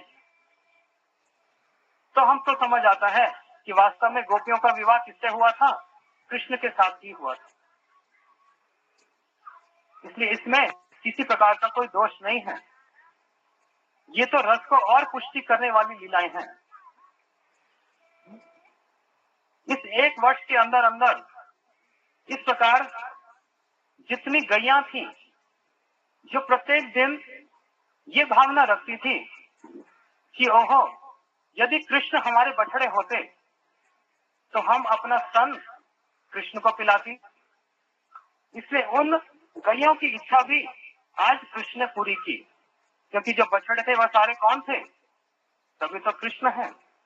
तो हम तो समझ आता है कि वास्तव में गोपियों का विवाह किससे हुआ था? कृष्ण के साथ ही हुआ था। इसलिए इसमें किसी प्रकार का कोई दोष नहीं है। ये तो रस को और पुष्टि करने वाली लीलाएं हैं। इस एक वर्ष के अंदर अंदर इस प्रकार जितनी गैया थी जो प्रत्येक दिन ये भावना रखती थी कि ओहो यदि कृष्ण हमारे बछड़े होते तो हम अपना स्तन कृष्ण को पिलाती। इसलिए उन गैयों की इच्छा भी आज कृष्ण ने पूरी की, क्योंकि जो बछड़े थे वह सारे कौन थे? सभी तो कृष्ण हैं।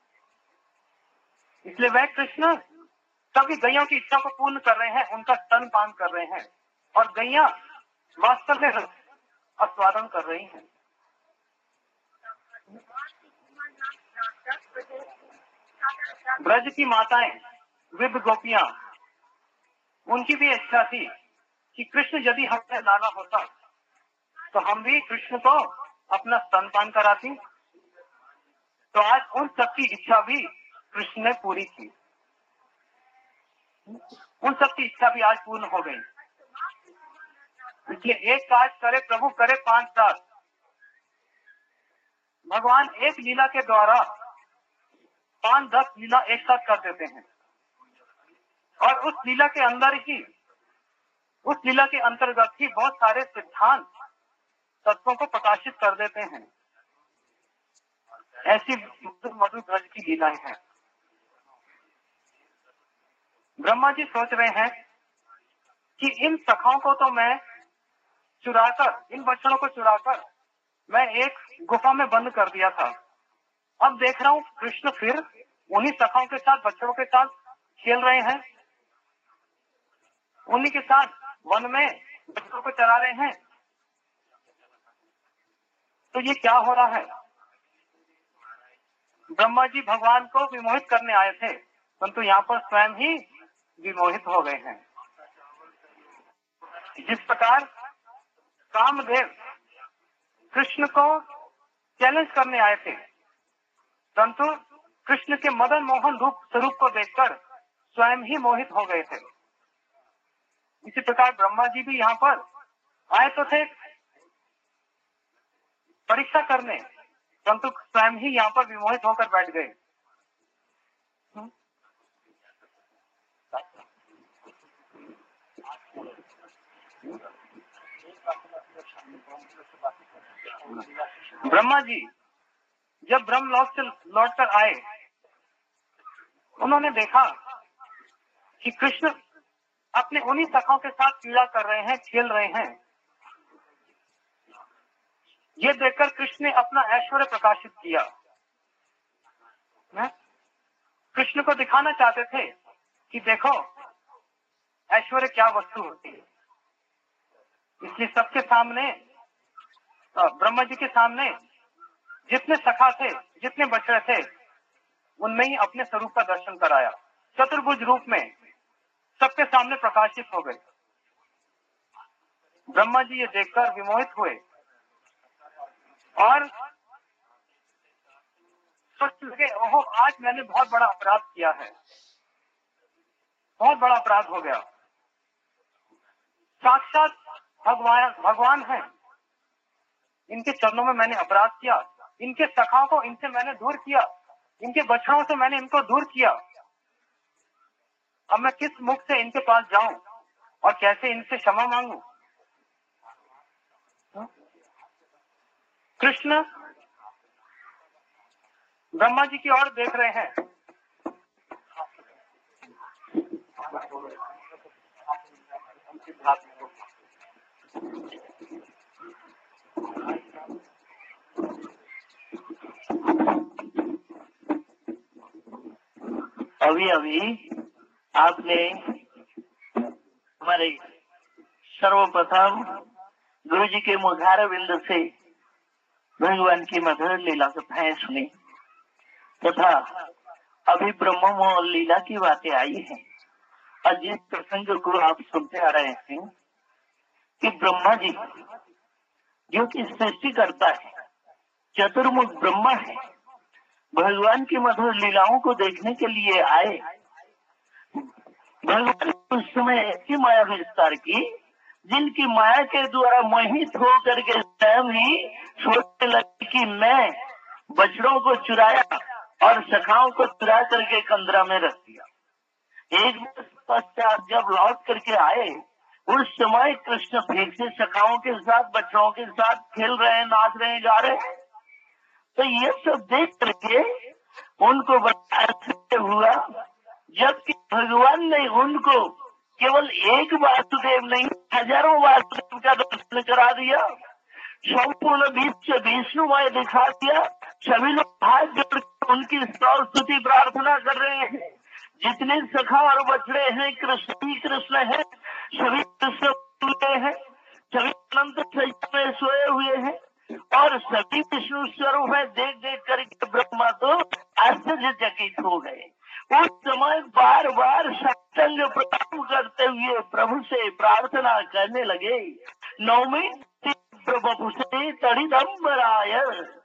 इसलिए वह कृष्ण सभी गैयों की इच्छा को पूर्ण कर रहे हैं, उनका स्तन पान कर रहे हैं, और गैया वास्तव में आस्वादन कर रही हैं। ब्रज की माताएं, वृद्ध गोपियां, उनकी भी इच्छा थी कि कृष्ण यदि हमें लाना होता तो हम भी कृष्ण को अपना स्तनपान कराती। तो आज उन सबकी इच्छा भी कृष्ण ने पूरी की, उन सबकी इच्छा भी आज पूर्ण हो गई। इसलिए एक काज करे प्रभु करे पांच सात। भगवान एक लीला के द्वारा पांच दस लीला एक साथ कर देते हैं और उस लीला के अंदर ही, उस लीला के अंतर्गत ही बहुत सारे सिद्धांत तत्वों को प्रकाशित कर देते हैं। ऐसी मधुर मधुर ब्रज की लीलाएं हैं। ब्रह्मा जी सोच रहे हैं कि इन सखाओं को तो मैं चुराकर, इन बच्चों को चुराकर मैं एक गुफा में बंद कर दिया था। अब देख रहा हूँ कृष्ण फिर उन्हीं सखाओं के साथ, बच्चों के साथ खेल रहे हैं, उन्हीं के साथ वन में बच्चों को चरा रहे हैं। तो ये क्या हो रहा है? ब्रह्मा जी भगवान को विमोहित करने आए थे, परंतु यहाँ पर स्वयं ही विमोहित हो गए हैं। जिस प्रकार कामदेव कृष्ण को चैलेंज करने आए थे, परंतु कृष्ण के मदन मोहन रूप स्वरूप को देखकर स्वयं ही मोहित हो गए थे, इसी प्रकार ब्रह्मा जी भी यहाँ पर आए तो थे परीक्षा करने, परंतु स्वयं ही यहाँ पर विमोहित होकर बैठ गए। ब्रह्मा जी जब ब्रह्मलोक से लौटकर आए, उन्होंने देखा कि कृष्ण अपने उन्हीं सखाओं के साथ क्रीड़ा कर रहे हैं, खेल रहे हैं। ये देखकर कृष्ण ने अपना ऐश्वर्य प्रकाशित किया। कृष्ण को दिखाना चाहते थे कि देखो ऐश्वर्य क्या वस्तु होती है। इसलिए सबके सामने, ब्रह्मा जी के सामने जितने सखा थे, जितने बछड़े थे, उनमें ही अपने स्वरूप का दर्शन कराया। चतुर्भुज रूप में सबके सामने प्रकाशित हो गए। ब्रह्मा जी ये देखकर विमोहित हुए और सोच लगे, ओहो आज मैंने बहुत बड़ा अपराध किया है, बहुत बड़ा अपराध हो गया। साक्षात भगवान भगवान है, इनके चरणों में मैंने अपराध किया, इनके सखाओं को इनसे मैंने दूर किया, इनके बछड़ों से मैंने इनको दूर किया। अब मैं किस मुख से इनके पास जाऊं और कैसे इनसे क्षमा मांगू? कृष्ण ब्रह्मा जी की ओर देख रहे हैं। अभी अभी आपने हमारे सर्वप्रथम गुरु जी के मुखार बिंद से भगवान की मधुर लीला कथाएं सुनी तथा अभी ब्रह्म लीला की बातें आई है। और जिस प्रसंग को आप सुनते आ रहे हैं कि ब्रह्मा जी जो कि सृष्टि करता है, चतुर्मुख ब्रह्मा है, भगवान की मधुर लीलाओं को देखने के लिए आए। भगवान उस समय ऐसी माया विस्तार की जिनकी माया के द्वारा मोहित होकर के स्वयं ही सोचने लगे कि मैं बछड़ों को चुराया और सखाओं को चुरा करके कंदरा में रख दिया। एक वर्ष पश्चात जब लौट करके आए, उस समय कृष्ण फिर से सखाओं के साथ, बच्चों के साथ खेल रहे, नाच रहे, गा रहे। तो ये सब देख करके उनको बड़ा आश्चर्य हुआ, जबकि भगवान ने उनको केवल एक वासुदेव नहीं, हजारों वासुदेव का दर्शन करा दिया, संपूर्ण विश्व विष्णुमय दिखा दिया। सभी लोग हाथ जोड़कर उनकी स्तुति प्रार्थना कर रहे हैं। जितने सखा और बछड़े हैं कृष्ण ही कृष्ण है, सभी कृष्ण हुए हैं, सभी अनंत सैया में सोए हुए हैं और सभी विष्णु स्वरूप है। देख देख करके ब्रह्मा तो आश्चर्यचकित हो गए। प्रभु से प्रार्थना करने लगे। नौमी प्रभु से तड़िदम्बराय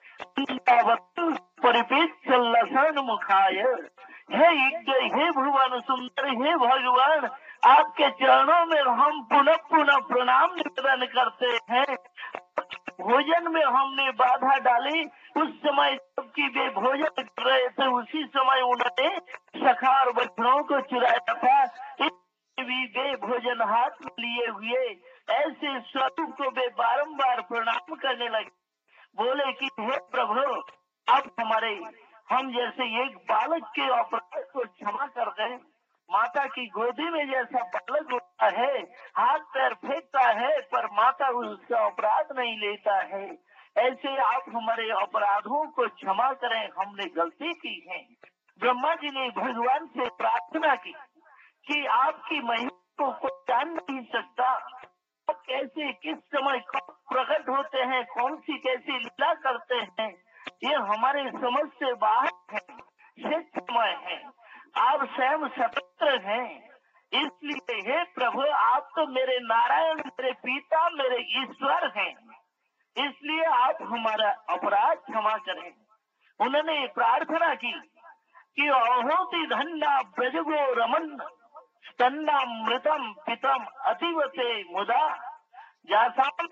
परिपेक्ष लसन मुखाय। हे यज्ञ, हे भुवन सुंदर, हे भगवान, आपके चरणों में हम पुनः पुनः प्रणाम निवेदन करते हैं। भोजन में हमने बाधा डाली, उस समय जबकि वे भोजन कर रहे थे उसी समय उन्होंने सखा और बछड़ों को चुराया था। भी वे भोजन हाथ में लिए हुए ऐसे स्वरूप को वे बारंबार प्रणाम करने लगे। बोले कि हे प्रभु, आप हमारे हम जैसे एक बालक के अपराध को क्षमा कर दें। माता की गोदी में जैसा बालक होता है, हाथ पैर फेंकता है पर माता उसका अपराध नहीं लेता है, ऐसे आप हमारे अपराधों को क्षमा करें, हमने गलती की है। ब्रह्मा जी ने भगवान से प्रार्थना की कि आपकी महिमा को कोई जान नहीं सकता, आप कैसे किस समय प्रकट होते हैं, कौन सी कैसी लीला करते हैं, ये हमारे समझ से बाहर है, क्षेत्रमय है। आप स्वयं स्वतंत्र हैं, इसलिए हे प्रभु, आप तो मेरे नारायण, मेरे पिता, मेरे ईश्वर हैं, इसलिए आप हमारा अपराध क्षमा करें। उन्होंने प्रार्थना की कि अहोति धन्ना ब्रजगो रमन स्तन्ना मृतम पितम अतिवते मुदा जासाम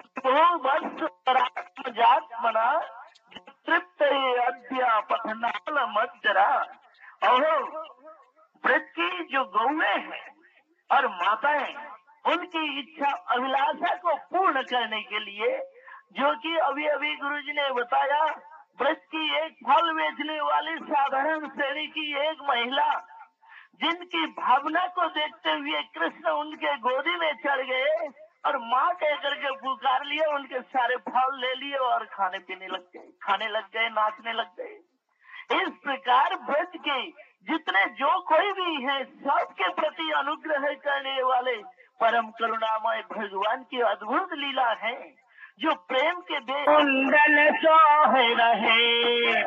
जात मना तृप्त अद्य पथनाल मज्जरा। अहो, ब्रज की जो गौएं हैं और माताएं, उनकी इच्छा अभिलाषा को पूर्ण करने के लिए, जो कि अभी अभी गुरुजी ने बताया, ब्रज की एक फल बेचने वाली साधारण श्रेणी की एक महिला, जिनकी भावना को देखते हुए कृष्ण उनके गोदी में चढ़ गए और माँ कह करके पुकार लिया, उनके सारे फल ले लिए और खाने पीने लग गए, खाने लग गए, नाचने लग गए। इस प्रकार ब्रज के जितने जो कोई भी है, सबके प्रति अनुग्रह करने वाले परम करुणामय भगवान की अद्भुत लीला है, जो प्रेम के दे कुंडल सोहे रहे,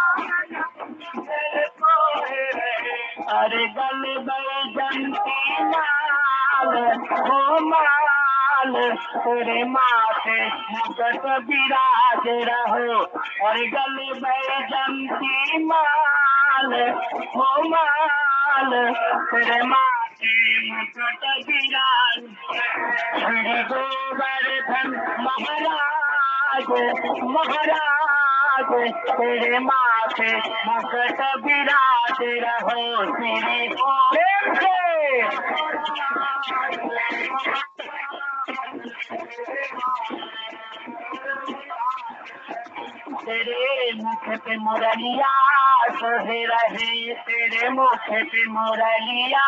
अरे गल बैजंती लाल हो माल, तेरे माथे मुकुट विराज रहो, अरे गल बैजंती माल हो माल, तेरे माथे मुकुट विराज। श्री गोवर्धन महाराज महाराज, तेरे माथे मुकुट विराज रहो, श्री तेरे मुख पे मुरलिया सोहे रहे, तेरे मुख पे मुरलिया,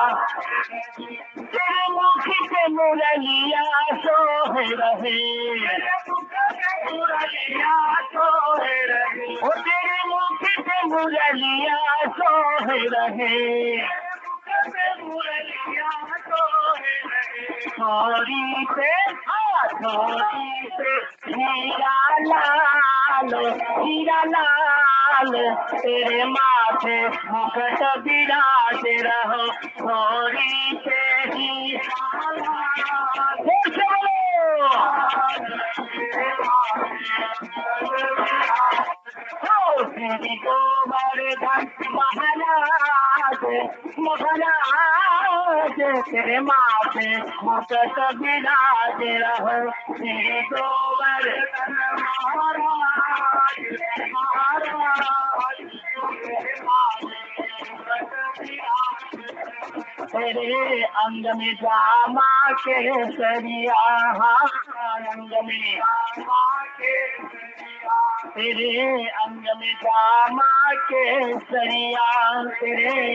तेरे मुख पे मुरलिया सोहे रहे, मुरलिया सोहे रहे, ओ तेरे मुख पे मुरलिया सोहे रहे, मुरलिया सोहे रहे। थोड़ी से थोड़ी से हीरा लाल, हीरा लाल, तेरे माथे मुकुट विराज रहो, थोड़ी से हीरा लाल। श्री गोवर्धन महाराज महाराज, तेरे माथे मुकुट विराज रहो, श्री गोवर्धन महाराज महाराज, तेरे अंग में जामा केसरिया, अंग में तेरे अंग में जामा केसरिया, तेरे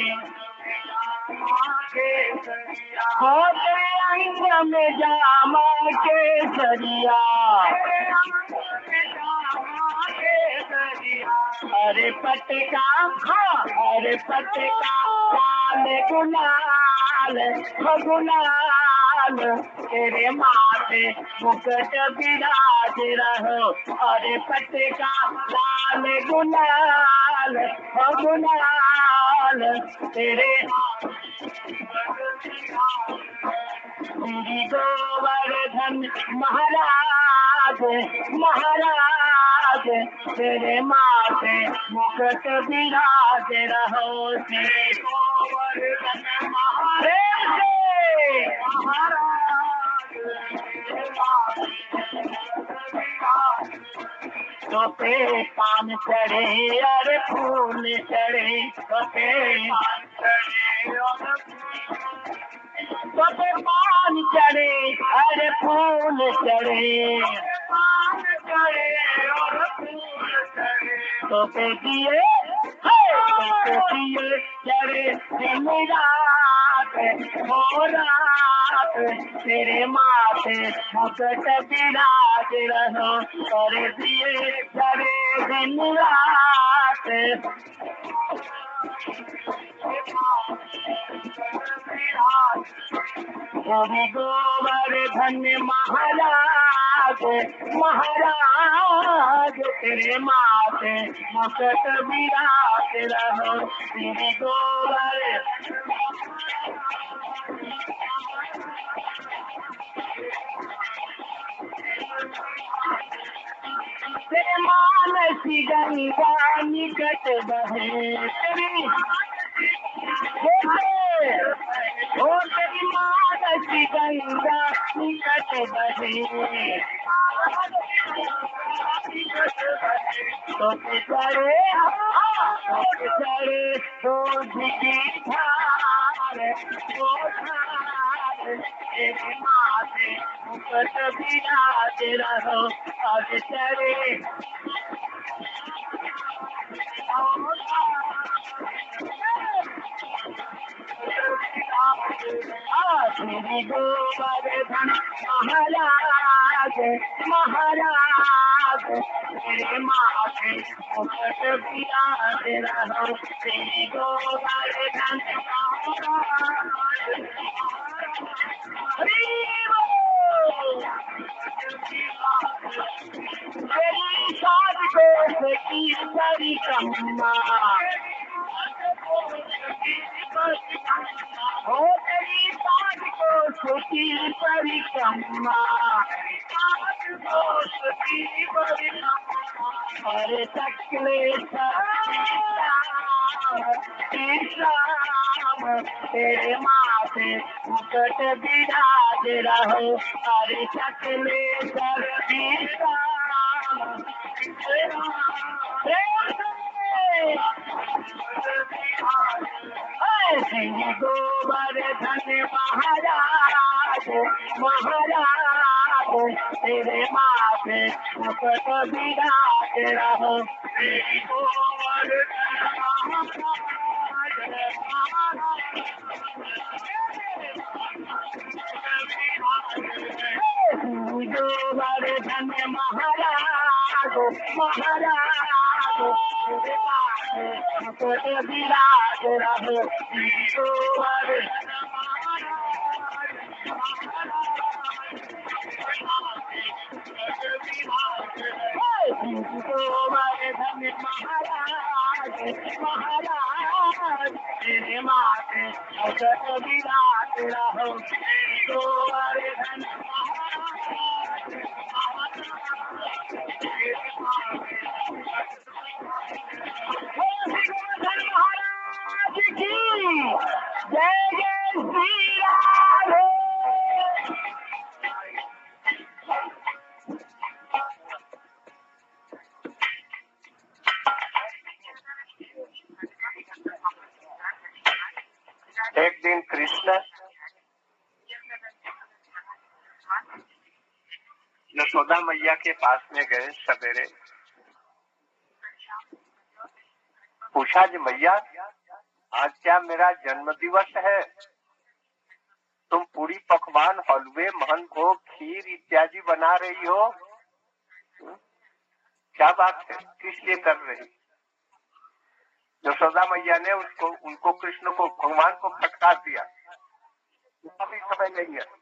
हो तेरे अंग में जामा केसरिया, अरे पटका अरे पटका लाल गुलाल हो गुलाल, तेरे माथे मुकुट विराज रहो, अरे पटका लाल गुलाल हो गुलाल, तेरे श्री गोवर्धन महाराज महाराज तेरे माथे मुकुट विराज रहो। श्री गोवर्धन महाराज तो पे पान चढ़े और फूल चढ़े, तो पे पान चढ़े और तो पे पान चढ़े और फूल चढ़े, पान चढ़े और फूल चढ़े, तो पे दिए तो दिए चढ़े दिन रात हो रात तेरे माथे मुकुट विराज रहो। और दिए चढ़े दिन रात श्री गोवर्धन महाराज महाराज तेरे माथे मुकुट विराज रहो। श्री गोवर्धन तेरे मानसी गंगा निकट बहे, तेरी ओ तेरी मानसी गंगा निकट बहे, तो चढ़े चढ़े दूध की धार, वो धार तेरे माथे मुकुट विराज रहो। अब चढ़े श्री गोवर्धन महाराज महाराज तेरे माथे मुकुट विराज रहो। श्री गोवर्धन तेरी साध को की परिक्रमा, हो तेरी साध को की परिक्रमा, हरे चकले श्याम तेरे माथे मुकुट विराज रहो। हरे चकले श्री गोवर्धन महाराज महाराज तेरे माथे मुकुट विराज रहो। श्री गोवर्धन गोवर्धन महाराज महाराज तेरे माथे मुकुट विराज रहो। गोवर्धन गोवर्धन महाराज महाराज तेरे माथे मुकुट विराज रहो। गोवर्धन महाराज की जय जय श्री राम। एक दिन कृष्ण यशोदा मैया के पास में गए सवेरे, पूछा जी मैया आज क्या मेरा जन्म दिवस है, तुम पूरी पकवान हलवे महन भोग खीर इत्यादि बना रही हो, क्या बात है, किस लिए कर रही। यशोदा मैया ने उसको उनको कृष्ण को भगवान को फटकार दिया, अभी समय नहीं है।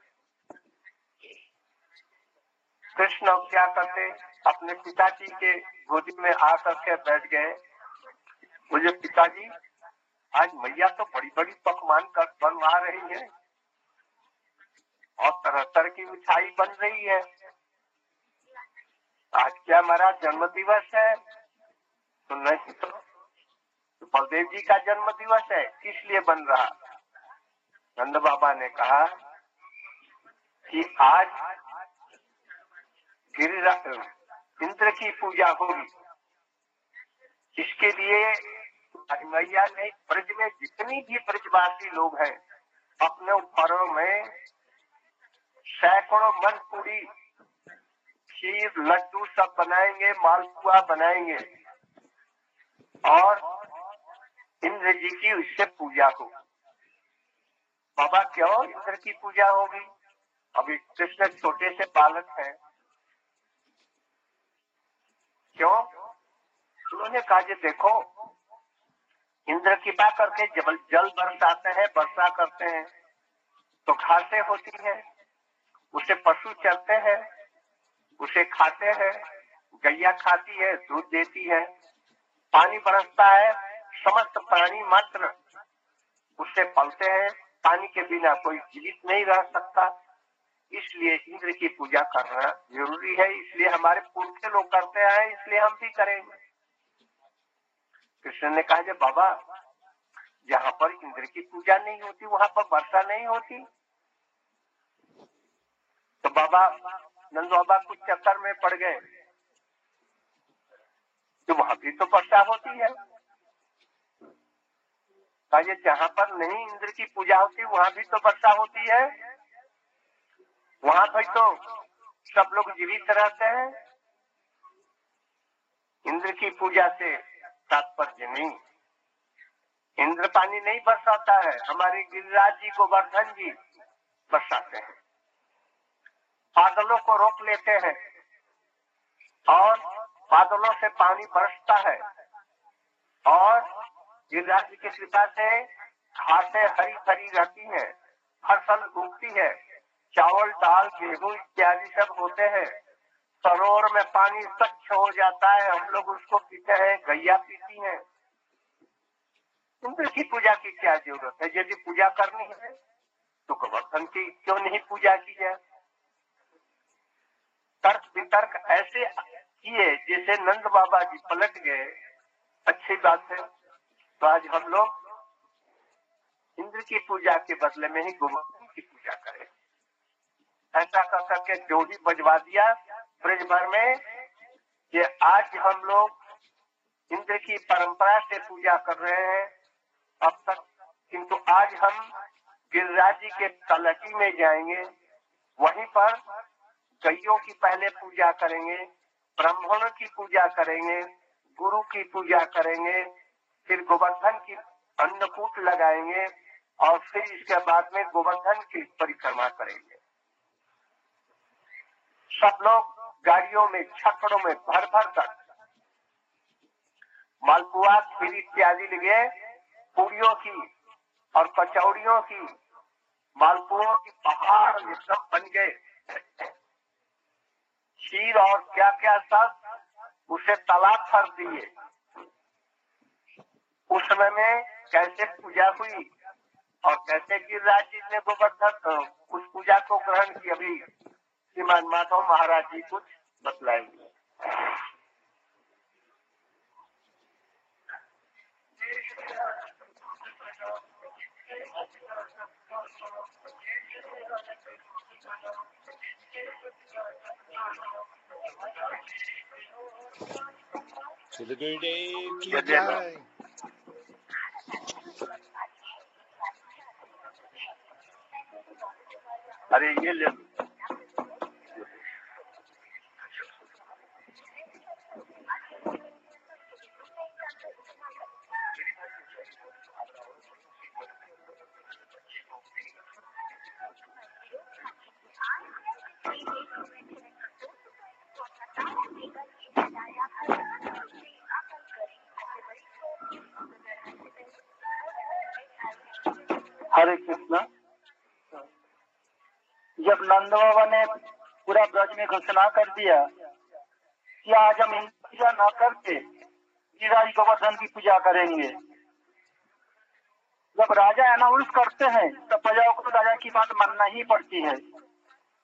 कृष्ण क्या करते, अपने पिताजी के गोदी में आकर के बैठ गए। मुझे पिताजी आज मैया तो बड़ी बड़ी पकवान कर बनवा रही है, और तरह तरह की मिठाई बन रही है। आज क्या हमारा जन्म दिवस है? तो नहीं तो बलदेव जी का जन्म दिवस है, किस लिए बन रहा? नंद बाबा ने कहा कि आज गिरिराज इंद्र की पूजा होगी। इसके लिए मैया ने ब्रज में जितनी भी ब्रजवासी लोग हैं अपने घरों में सैकड़ों मन पूरी, खीर, लड्डू सब बनाएंगे, मालपुआ बनाएंगे और इंद्र जी की उससे पूजा होगी। बाबा क्यों इंद्र की पूजा होगी? अभी कृष्ण छोटे से बालक हैं, क्यों? उन्होंने कहा कि देखो इंद्र कृपा करके जब जल बरसाते हैं, वर्षा करते हैं तो घासें होती हैं, उसे पशु चलते हैं, उसे खाते हैं, गैया खाती है, दूध देती है। पानी बरसता है, समस्त प्राणी मात्र उससे पलते हैं। पानी के बिना कोई जीवित नहीं रह सकता, इसलिए इंद्र की पूजा करना जरूरी है। इसलिए हमारे पुरखे लोग करते आए, इसलिए हम भी करेंगे। कृष्ण ने कहा, बाबा जहाँ पर इंद्र की पूजा नहीं होती वहां पर वर्षा नहीं होती। तो बाबा नंद बाबा कुछ चक्कर में पड़ गए तो वहां भी तो वर्षा होती है। कहा जहाँ पर नहीं इंद्र की पूजा होती वहां भी तो वर्षा होती है, वहां पर तो सब लोग जीवित रहते हैं। इंद्र की पूजा से तात्पर्य नहीं, इंद्र पानी नहीं बरसाता है, हमारे गिरिराज जी गोवर्धन जी बरसाते हैं, बादलों को रोक लेते हैं और बादलों से पानी बरसता है और गिरिराज जी की कृपा से घासें हरी भरी रहती हैं, फसल उगती है, चावल दाल गेहूं इत्यादि सब होते हैं, सरोवर में पानी स्वच्छ हो जाता है, हम लोग उसको पीते हैं, गैया पीती हैं। इंद्र की पूजा की क्या जरूरत है? यदि पूजा करनी है तो गोवर्धन की क्यों नहीं पूजा की जाए? तर्क वितर्क ऐसे किए जैसे नंद बाबा जी पलट गए, अच्छी बात है। तो आज हम लोग इंद्र की पूजा के बदले में ही गोवर्धन की पूजा करें। ऐसा कर करके जो ही बजवा दिया ब्रज भर में कि आज हम लोग इंद्र की परंपरा से पूजा कर रहे हैं अब तक, किंतु आज हम गिरिराज जी के तलटी में जाएंगे, वहीं पर गैयों की पहले पूजा करेंगे, ब्राह्मणों की पूजा करेंगे, गुरु की पूजा करेंगे, फिर गोवर्धन की अन्नकूट लगाएंगे और फिर इसके बाद में गोवर्धन की परिक्रमा करेंगे। सब लोग गाड़ियों में छकड़ों में भर भर कर मालपुआ खीर इत्यादि लिए, पूरियों की और कचौड़ियों की, मालपुओं की पहाड़ ये सब बन गए, खीर और क्या क्या सब उसे तालाब भर दिए। उस समय में कैसे पूजा हुई और कैसे गिरिराज जी ने गोवर्धन उस पूजा को ग्रहण की, अभी श्रीमान माधव महाराज जी कुछ बतलाएंगे। श्री गुरुदेव की जय। अरे ये ले हरे कृष्ण। जब नंद बाबा ने पूरा ब्रज में घोषणा कर दिया कि आज हम इंद्र पूजा न करके गिरिराज गोवर्धन की पूजा करेंगे, जब राजा अनाउंस करते हैं तो प्रजाओं को राजा की बात मानना ही पड़ती है।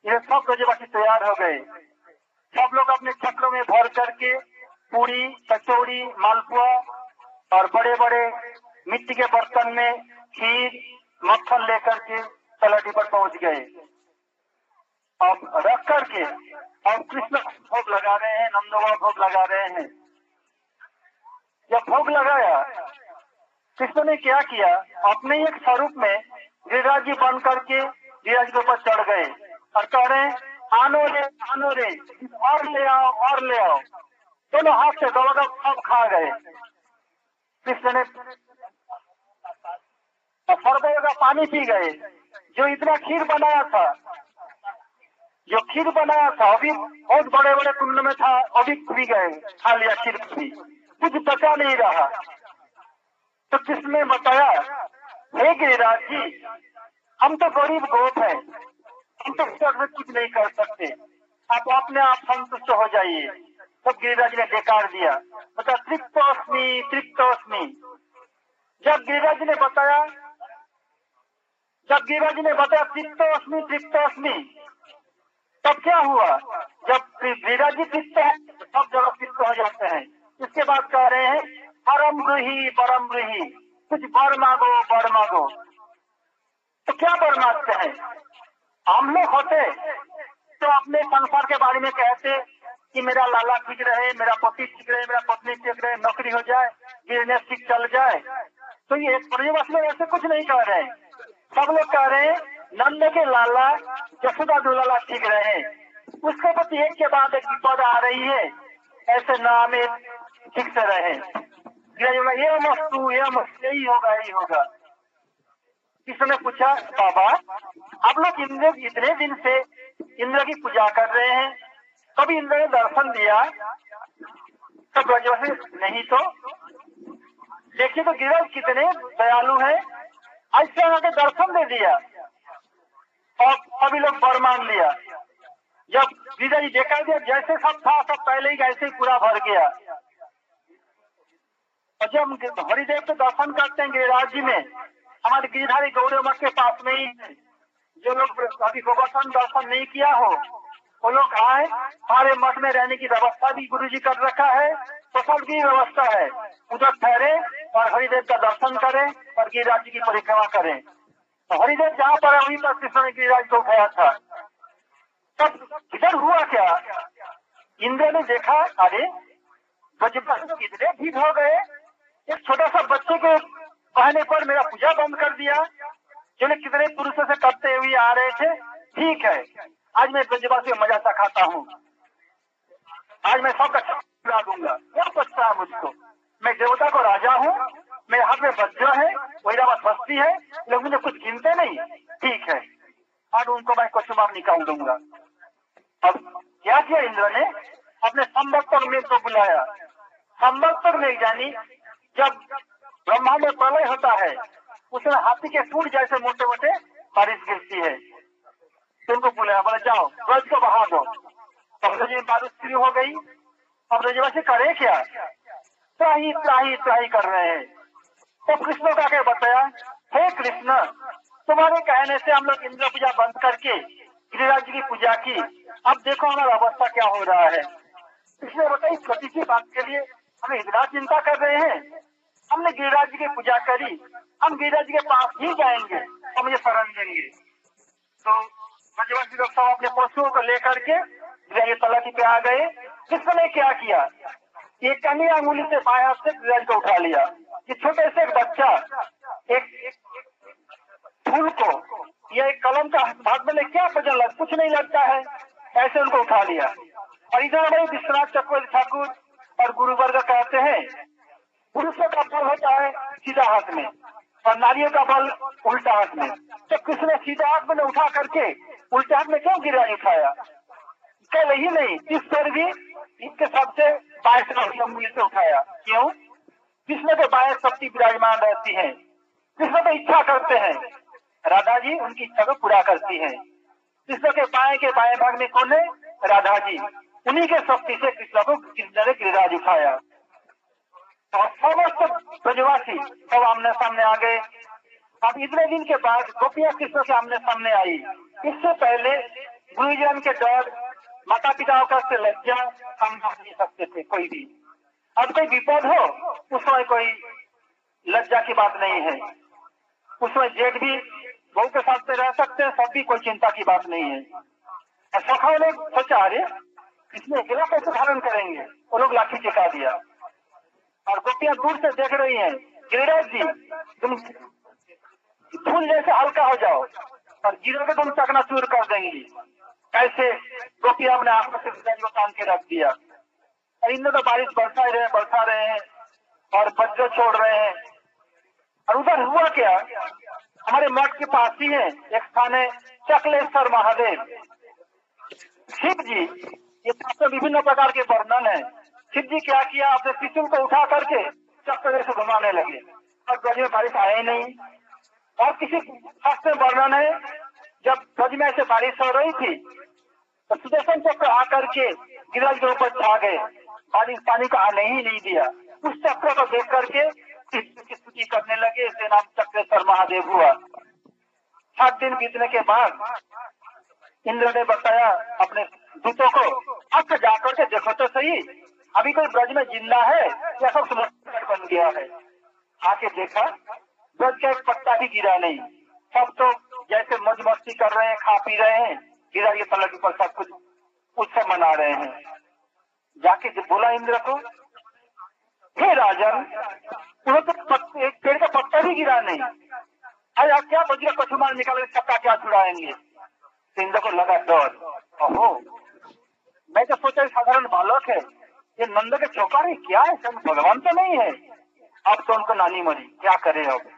ये सब ब्रजवासी तैयार हो गए। सब लोग अपने चक्रों में भर करके पूरी, कचौड़ी, मालपुआ और बड़े बड़े मिट्टी के बर्तन में खीर, मक्खन लेकर के तलहटी पर पहुंच गए। अब रख करके और कृष्ण भोग लगा रहे हैं, नंदोबा भोग लगा रहे हैं। जब भोग लगाया, कृष्ण ने क्या किया, अपने एक स्वरूप में गिरिराज जी बन करके गिरिराज के ऊपर चढ़ गए और कह रहे हैं, आनो रे आनो रे, और ले आओ और ले आओ। दोनों हाथ से दबादब सब खा गए। कृष्ण ने सर्वों का पानी पी गए। जो इतना खीर बनाया था, जो खीर बनाया था अभी बहुत बड़े बड़े कुंड में था, अभी पी गए, खा लिया खीर भी, कुछ बचा नहीं रहा। तो कृष्ण ने बताया, हे गिरिराज जी, हम तो गरीब गोप हैं, हम तो कुछ नहीं कर सकते, आप अपने आप संतुष्ट हो जाइए। तब तो गिरिराज ने बेकार दिया, बता तृप्तोस्मि तृप्तोस्मि। जब गिरिराज ने बताया जब गिरिराज ने बताया तृप्तोस्मि तृप्तोस्मि, तब क्या हुआ, जब गिरिराज जी तृप्त है तो सब जगह तृप्त हो जाते हैं। इसके बाद कह रहे हैं, परम गृही परम गृही, कुछ वर मांगो वर मांगो। तो क्या वर मांगते हैं, हम लोग होते तो अपने संसार के बारे में कहते कि मेरा लाला ठीक रहे, मेरा पति ठीक रहे, मेरा पत्नी ठीक रहे, नौकरी हो जाए, बिजनेस ठीक चल जाए। तो ये ब्रजवासी में ऐसे कुछ नहीं कह रहे हैं। सब लोग कह रहे हैं, नंद के लाला यशोदा दुलाला ठीक रहे, उसके प्रति एक के बाद एक विपद आ रही है, ऐसे नाम ठीक से रहे। ये मस्तु ये मस्त यही होगा यही होगा। किसने पूछा, बाबा आप लोग इंद्र इतने दिन से इंद्र की पूजा कर रहे हैं, कभी इंद्र ने दर्शन दिया? तो ब्रजवासी नहीं तो देखिए तो गिरिराज कितने दयालु है, ऐसे आके दर्शन दे दिया और सभी लोग वर मांग लिया। जब गिरिराज जी देखा दिया, जैसे सब था सब पहले ही ऐसे ही पूरा भर गया। और जब हरिदेव के दर्शन करते हैं गिरिराज जी में, हमारे गिरिधारी गौरव मठ के पास में ही है, जो लोग अभी गोवर्धन दर्शन नहीं किया हो वो लोग आए, हमारे मठ में रहने की व्यवस्था भी गुरु जी कर रखा है, तो सबकी व्यवस्था है, उधर ठहरे और हरिदेव का दर्शन करें और गिरिराज जी की परिक्रमा करें। तो हरिदेव जहाँ पर है वहीं पर कृष्ण ने गिरिराज को उठाया था। तब इधर हुआ क्या, इंद्र ने देखा, अरे ब्रजवासी कितने ठीक हो गए, एक छोटा सा बच्चे के कहने पर मेरा पूजा बंद कर दिया, जो लोग कितने पुरुषों से करते हुए आ रहे थे। ठीक है, आज मैं ब्रजवासी में मजा खाता हूँ, आज मैं सबका छुड़ा दूंगा, क्या पछता है मुझको, मैं देवता को राजा हूँ, मेरे हाथ में वज्र है, वैरावत बस्ती है, लोग मुझे कुछ गिनते नहीं। ठीक है, आज उनको मैं कचुमार निकाल दूंगा। अब क्या किया इंद्र ने, अपने संवत्सर मेघ को बुलाया। संवत्सर मेघ जानी जब ब्रह्मांड में प्रलय होता है, उसमें हाथी के सूंड जैसे मोटे मोटे बारिश गिरती है। तुमको बुलाया, बोले जाओ ब्रज को बहा दो। तो ब्रज में बारिश शुरू हो गई। अब ब्रजवासी करे क्या, त्राही त्राही त्राही कर रहे हैं। तो कृष्ण का क्या बताया, हे कृष्ण, तुम्हारे कहने से हम लोग इंद्र पूजा बंद करके गिरिराज जी की पूजा की, अब देखो हमारा अवस्था क्या हो रहा है। इसलिए बताइए, छोटी सी बात के लिए हमें इतना चिंता कर रहे हैं। हमने गिरिराज जी की पूजा करी, हम गिरिराज जी के पास ही जाएंगे और मुझे शरण देंगे। तो ब्रजवासी लोग सब अपने पशुओं को लेकर के तलाटी पे आ गए। किसने क्या किया, एक कन्या अंगुली से बाएं हाथ से गिरिराज को उठा लिया। कि छोटे से एक बच्चा एक फूल को या एक कलम का हाथ में क्या वजन लग, कुछ नहीं लगता है, ऐसे उनको उठा लिया। और इधर भाई विश्वनाथ चक्रवर्ती ठाकुर और गुरुवर्ग कहते हैं, पुरुषों का बल होता है सीधा हाथ में और नारियों का बल उल्टा हाथ में। तो कृष्ण ने सीधा हाथ में उठा करके उल्टे हाथ में क्यों गिरिराज उठाया, कल ही नहीं इस पर भी इसके सबसे बाईस अंगुली से उठाया। क्यों, कृष्ण के बाएं शक्ति विराजमान रहती है। कृष्ण तो इच्छा करते हैं, राधा जी उनकी इच्छा को पूरा करती है। कृष्ण के बाएं के बाएं भाग में कौन है, राधा जी, उन्हीं के शक्ति से कृष्ण को कृष्ण ने गिरिराज उठाया। और समस्त ब्रजवासी सब आमने सामने आ गए। अब इतने दिन के बाद गोपियां कृष्ण के आमने सामने आई। इससे पहले गुरुजन के डर, माता पिता का से लज्जा हम नहीं सकते थे कोई भी। अब कोई विपद हो उसमें कोई लज्जा की बात नहीं है, उसमें जेठ भी बहू के साथ में रह सकते हैं, सब भी कोई चिंता की बात नहीं है। और सखाओं ने सोचा अरे इसमें अकेला कैसे धारण करेंगे, वो लोग लाठी टिका दिया। और गोपियां दूर से देख रही हैं, गिरिराज जी तुम फूल जैसे हल्का हो जाओ और गिरोगे तुम चकनाचूर कर देंगी। ऐसे गोपियां अपने आंखों से गिरिराज को तान के रख दिया। और इनमें तो बारिश बरसा ही रहे बरसा रहे हैं और वज्र छोड़ रहे हैं। और उधर हुआ क्या, हमारे मठ के पास ही है एक स्थान है चकलेश्वर महादेव। शिव जी, ये तो विभिन्न प्रकार के वर्णन है। शिव जी क्या किया, अपने त्रिशूल को उठा करके चक्र से घुमाने लगे और ब्रज में बारिश आए नहीं। और किसी शास्त्र में वर्णन है जब ब्रज में ऐसे बारिश हो रही थी तो सुदर्शन चक्र आकर के गिरिराज के ऊपर छा गए, पानी पानी को आने ही नहीं दिया। उस चक्र को देख करके की स्तुति करने लगे, इसके नाम चक्रेश्वर महादेव हुआ। सात दिन बीतने के बाद इंद्र ने बताया अपने दूतों को, अब जाकर के देखो तो सही अभी कोई ब्रज में जिंदा है या सब समुद्र बन गया है। आके देखा ब्रज का एक पत्ता भी गिरा नहीं, सब तो जैसे मौज मस्ती कर रहे हैं, खा पी रहे हैं, गिरिराज के तल के ऊपर सब कुछ उत्सव मना रहे हैं। जाके जब बोला इंद्र को, हे राजन उन्हें तो एक पेड़ का पत्ता भी गिरा नहीं, अरे आप क्या बजरा कछुमान निकाल के चक्का क्या छुड़ाएंगे। इंद्र को लगा डर, ओहो मैं तो सोचा साधारण बालक है, ये नंद के चौकार क्या है, सब भगवान तो नहीं है। अब तो उनको नानी मरी, क्या करे अब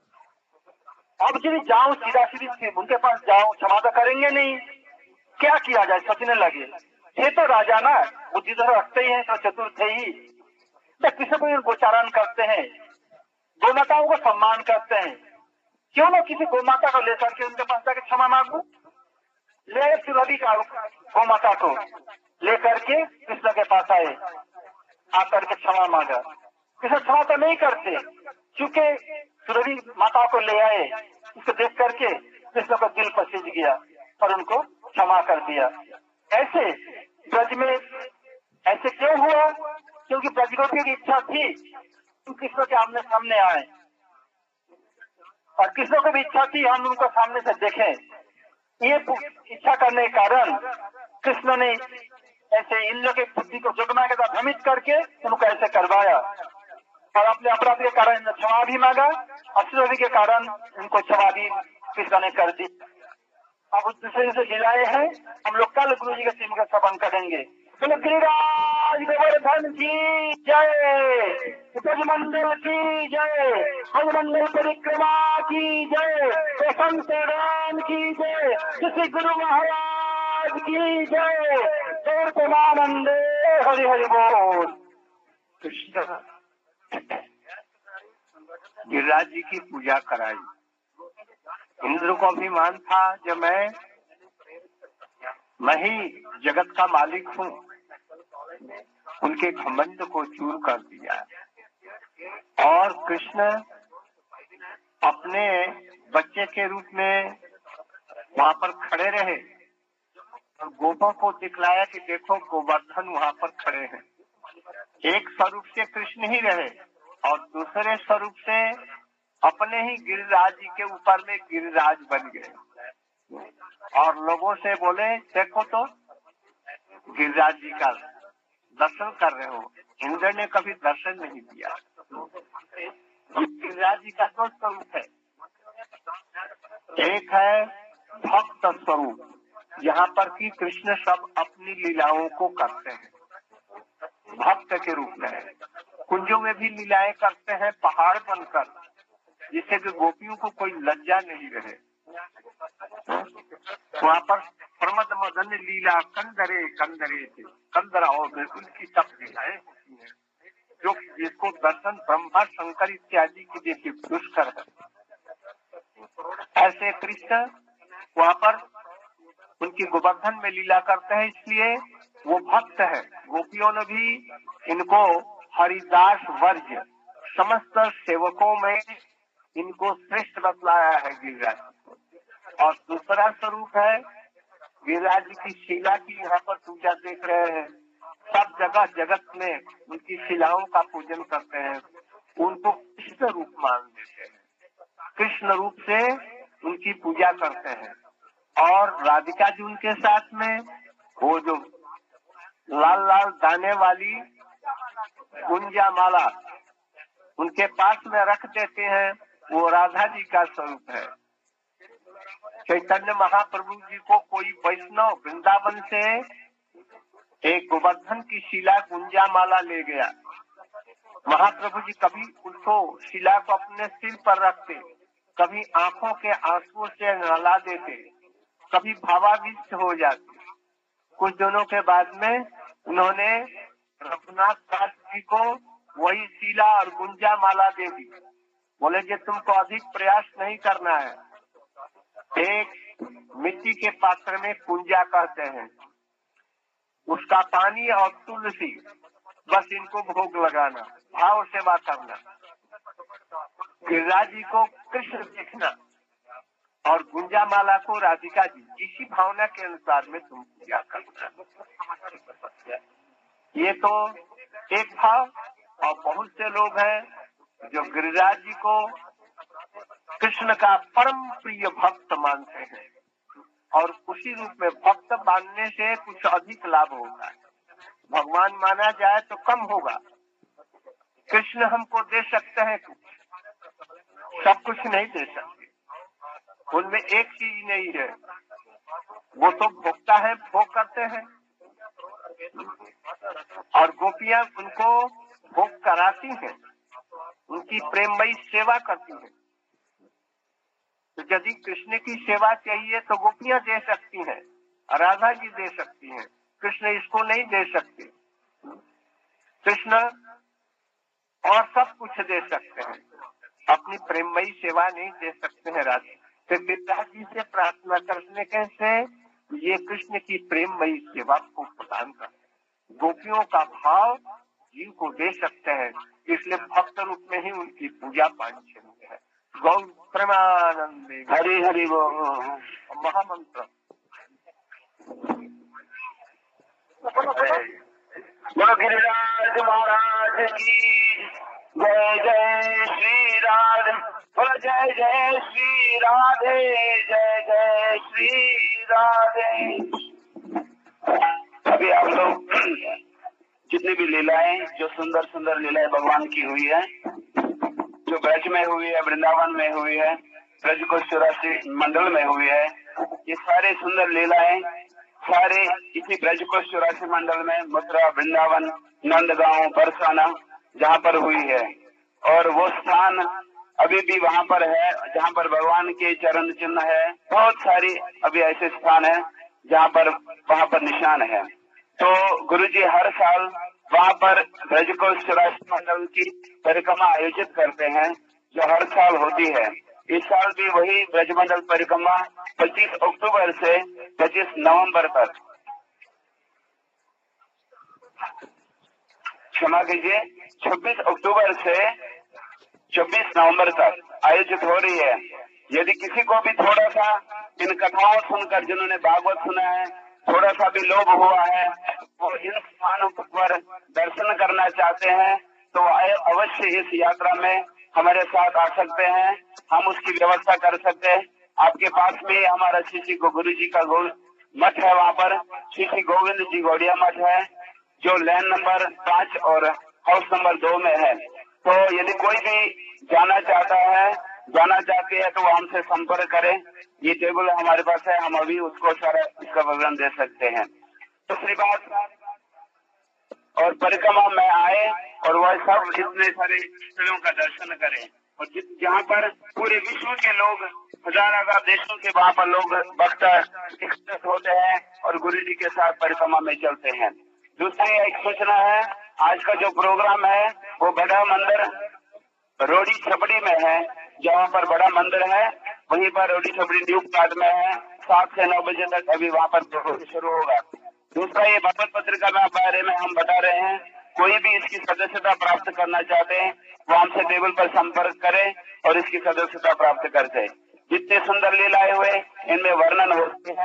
अब यदि जाऊं सीधा सीधी उनके पास जाऊं, क्षमा तो करेंगे नहीं, क्या किया जाए सोचने लगे। ये तो राजा ना, बुद्धि तो रखते ही है, तो चतुर थे ही, तो किसी को गोचारण करते हैं, गोमाताओं को सम्मान करते हैं, क्यों ना किसी गोमाता को लेकर के उनके पास जाकर क्षमा मांगू। ले सुरभि का गोमाता को लेकर के कृष्ण के पास आए, आकर के क्षमा मांगा। कृष्ण क्षमा तो नहीं करते, क्योंकि सुरभि माता को ले आए, उसको देख करके कृष्ण को दिल पसीज गया और उनको क्षमा कर दिया। ऐसे ब्रज में ऐसे क्यों हुआ, क्योंकि ब्रजगोपियों की इच्छा थी कि कृष्ण के आमने सामने आए और कृष्ण को भी इच्छा थी हम उनको सामने से देखें। ये इच्छा करने के कारण कृष्ण ने ऐसे इन लोगों की बुद्धि को जुगमा के साथ भ्रमित करके उनको ऐसे करवाया और अपने अपराध के कारण क्षमा भी मांगा, अश्रवी के कारण उनको क्षमा भी कृष्ण ने कर दी। अब उस दूसरे से गिलाए हैं, हम लोग कल गुरु जी के सिम का श्रवण करेंगे। बोलो गिरिराज गोवर्धन की जय, ब्रज मंडल की जय, ब्रज मंडल परिक्रमा की जय, संत राम की जय, श्री गुरु महाराज की जय, गौर प्रेमानंद हरि हरि बोल। कृष्ण गिरिराज जी की पूजा कराई। इंद्र को अभिमान था जब मैं मैं ही जगत का मालिक हूँ, उनके घमंड को चूर कर दिया। और कृष्ण अपने बच्चे के रूप में वहाँ पर खड़े रहे और गोपों को दिखलाया कि देखो गोवर्धन वहाँ पर खड़े हैं। एक स्वरूप से कृष्ण ही रहे और दूसरे स्वरूप से अपने ही गिरिराज जी के ऊपर में गिरिराज बन गए और लोगों से बोले देखो तो गिरिराज जी का दर्शन कर रहे हो। इंद्र ने कभी दर्शन नहीं दिया। गिरिराज जी का दो स्वरूप है, एक है भक्त स्वरूप, यहाँ पर कि कृष्ण सब अपनी लीलाओं को करते हैं, भक्त के रूप में है। कुंजों में भी लीलाएं करते हैं पहाड़ बनकर, जिससे कि गोपियों को कोई लज्जा नहीं रहे। वहाँ पर प्रमद मदन लीला कंदरे कंदरे थे, कंदरा और बिल्कुल की सब लीलाएं होती हैं, जो जिसको दर्शन ब्रह्मा शंकर इत्यादि की जैसे दुष्कर है। ऐसे कृष्ण वहाँ पर उनकी गोवर्धन में लीला करते हैं, इसलिए वो भक्त है। गोपियों ने भी इनको हरिदास वर्ज समस्त सेवकों में इनको श्रेष्ठ बतलाया है गिरिराज। और दूसरा स्वरूप है गिरिराज जी की शिला की यहाँ पर पूजा देख रहे हैं। सब जगह जगत में उनकी शिलाओं का पूजन करते हैं, उनको कृष्ण रूप मान देते हैं, कृष्ण रूप से उनकी पूजा करते हैं। और राधिका जी उनके साथ में वो जो लाल लाल दाने वाली गुंजा माला उनके पास में रख देते हैं, वो राधा जी का स्वरूप है। चैतन्य महाप्रभु जी को कोई वैष्णव वृंदावन से एक गोवर्धन की शिला गुंजा माला ले गया। महाप्रभु जी कभी उसको शिला को अपने सिर पर रखते, कभी आंखों के आंसुओं से नहला देते, कभी भावाविष्ट हो जाते। कुछ दिनों के बाद में उन्होंने रघुनाथ दास जी को वही शिला और गुंजा माला दे दी। बोले कि तुमको अधिक प्रयास नहीं करना है, एक मिट्टी के पात्र में कुंजा कहते हैं, उसका पानी और तुलसी, बस इनको भोग लगाना, भाव सेवा करना, गिरिराज जी को कृष्ण देखना और गुंजा माला को राधिका जी, इसी भावना के अनुसार में तुम पूजा करना। ये तो एक भाव। और बहुत से लोग हैं जो गिरिराज जी को कृष्ण का परम प्रिय भक्त मानते हैं और उसी रूप में भक्त मानने से कुछ अधिक लाभ होता है। भगवान माना जाए तो कम होगा, कृष्ण हमको दे सकते हैं कुछ, सब कुछ नहीं दे सकते। उनमें एक चीज नहीं है, वो तो भोगता है, भोग करते हैं और गोपियां उनको भोग कराती हैं, उनकी प्रेममयी सेवा करती हैं। तो यदि कृष्ण की सेवा चाहिए तो गोपियां दे सकती हैं, राधा जी दे सकती हैं, कृष्ण इसको नहीं दे सकते। कृष्ण और सब कुछ दे सकते हैं, अपनी प्रेममयी सेवा नहीं दे सकते हैं राधा। तो गिरिराज जी से प्रार्थना करने कैसे ये कृष्ण की प्रेममयी सेवा को प्रदान कर, गोपियों का भाव जीव को दे सकते हैं, इसलिए भक्त रूप में ही उनकी पूजा पानी शुरू है। गौ प्रेमानंदे हरि हरि बोल। महामंत्र बोलो गिरिराज महाराज की जय, जय श्री राधे, बोलो जय जय श्री राधे, जय जय श्री राधे। अभी आप लोग जितनी भी लीलाएं, जो सुंदर सुंदर लीलाएं भगवान की हुई है, जो ब्रज में हुई है, वृंदावन में हुई है, ब्रज को चौरासी मंडल में हुई है, ये सारे सुंदर लीलाएं सारे इसी ब्रज को चौरासी मंडल में मथुरा, वृंदावन, नंदगांव, बरसाना जहाँ पर हुई है। और वो स्थान अभी भी वहाँ पर है जहाँ पर भगवान के चरण चिन्ह है। बहुत सारी अभी ऐसे स्थान है जहाँ पर वहाँ पर निशान है। तो गुरुजी हर साल वहाँ पर ब्रज को चौरासी मंडल की परिक्रमा आयोजित करते हैं जो हर साल होती है। इस साल भी वही ब्रजमंडल परिक्रमा पच्चीस अक्टूबर से पच्चीस नवंबर तक, क्षमा कीजिए, छब्बीस अक्टूबर से चौबीस नवंबर तक आयोजित हो रही है। यदि किसी को भी थोड़ा सा इन कथाओं सुनकर, जिन्होंने भागवत सुना है, थोड़ा सा भी लोभ हुआ है, वो इन स्थानों पर दर्शन करना चाहते हैं तो अवश्य इस यात्रा में हमारे साथ आ सकते हैं। हम उसकी व्यवस्था कर सकते हैं। आपके पास में हमारा श्री श्री गुरु जी का मठ है, वहाँ पर श्री श्री गोविंद जी गौड़िया मठ है जो लैन नंबर पाँच और हाउस नंबर दो में है। तो यदि कोई भी जाना चाहता है, जाना चाहती है तो वो हमसे संपर्क करें। ये टेबल हमारे पास है, हम अभी उसको सारा इसका विवरण दे सकते हैं। दूसरी बात, और परिक्रमा में आए और वह सब इतने सारे स्थलों का दर्शन करें, और जहाँ पर पूरे विश्व के लोग, हजार हजार देशों के वहाँ पर लोग भक्त एकत्रित होते हैं और गुरु जी के साथ परिक्रमा में चलते हैं। दूसरी एक सूचना है, आज का जो प्रोग्राम है वो बड़ा मंदिर रोडी छपड़ी में है। जहाँ पर बड़ा मंदिर है वहीं पर रोडी छपड़ी न्यू प्लाट में है। सात से नौ बजे तक अभी वहाँ पर शुरू होगा। दूसरा, ये भगवत पत्रिका के बारे में हम बता रहे हैं, कोई भी इसकी सदस्यता प्राप्त करना चाहते हैं वो हमसे टेबल पर संपर्क करें और इसकी सदस्यता प्राप्त करते हैं। जितने सुंदर लीलाएं हुए इनमें वर्णन होते हैं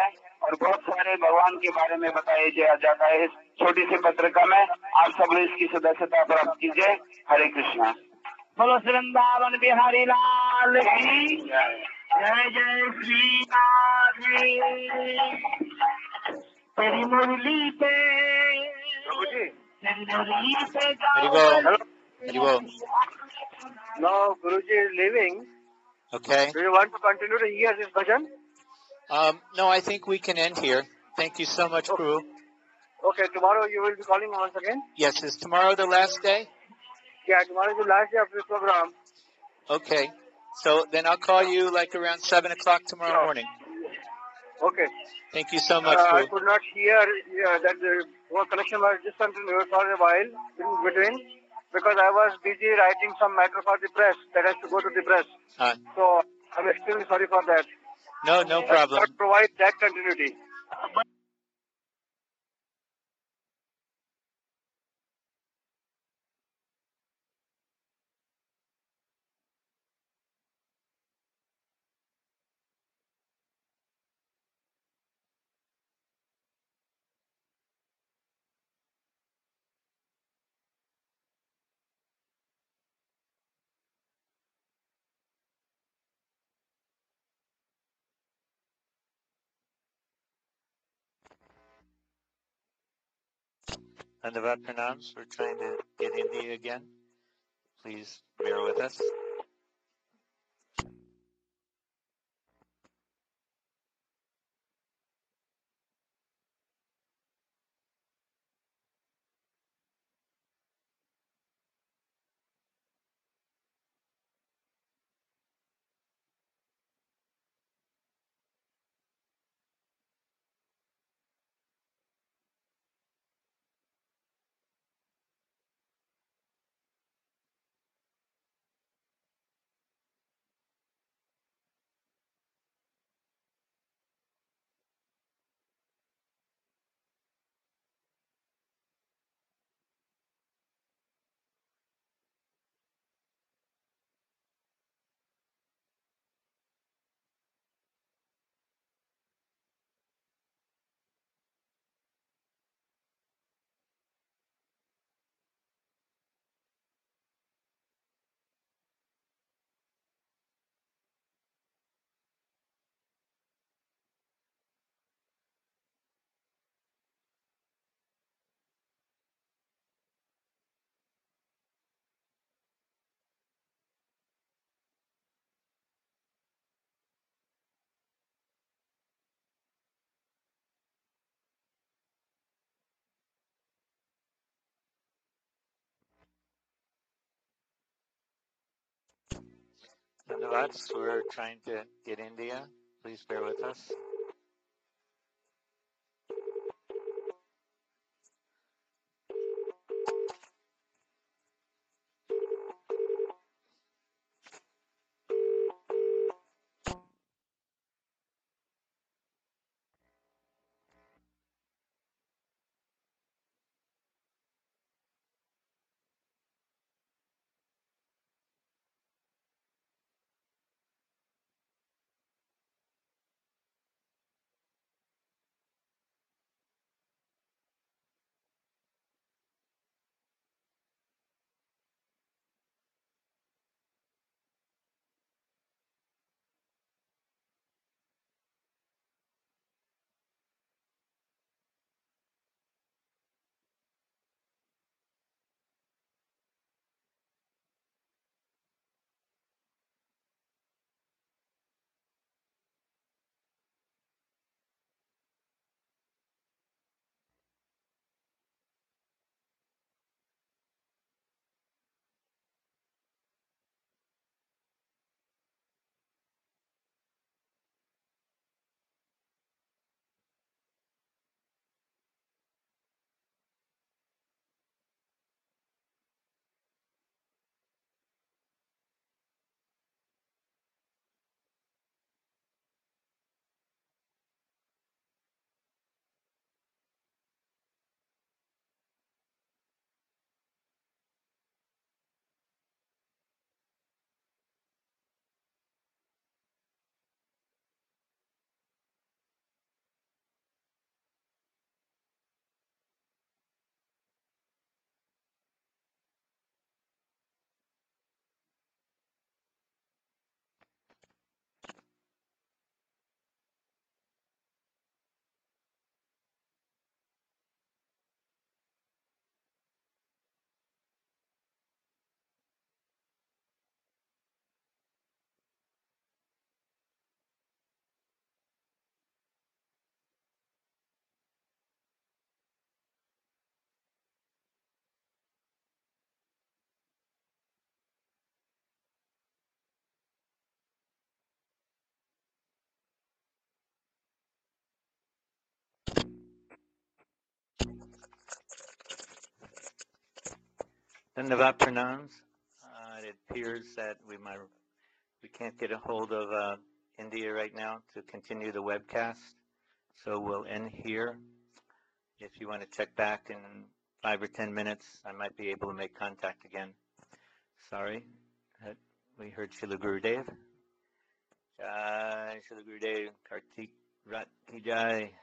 और बहुत सारे भगवान के बारे में बताया जा- जाता है इस छोटी सी पत्रिका में। आप सब लोग इसकी सदस्यता प्राप्त कीजिए। हरे कृष्णा। बोलो वृंदावन बिहारी लाल की जय जय श्री राधे। तेरी मुरली पे प्रभु जी, तेरी मुरली पे Haribol. गाओ। Haribol. now Guruji is leaving. Okay. Do you want to continue to hear this bhajan? Um, no, I think we can end here. Thank you so much, Prabhu. Okay, tomorrow you will be calling once again. Yes, is tomorrow the last day? Yeah, tomorrow is the last day of this program. Okay. So then I'll call you like around seven o'clock tomorrow No. morning. Okay. Thank you so much, Uh, I Prabhu. could not hear uh, that the our connection was discontinued for a while in between because I was busy writing some matter for the press that has to go to the press. Uh, So I'm extremely sorry for that. no, no I problem. cannot provide that continuity. Dhanyavad pranams. We're trying to get India again. Please bear with us. Dhanyavad. We're trying to get India. Please bear with us. Dhanyavad pranams. Uh, it appears that we might we can't get a hold of uh, India right now to continue the webcast, so we'll end here. If you want to check back in five or ten minutes, I might be able to make contact again. Sorry that we heard Srila Gurudev. Jai Srila Gurudev, Kartik Rat Ki Jai.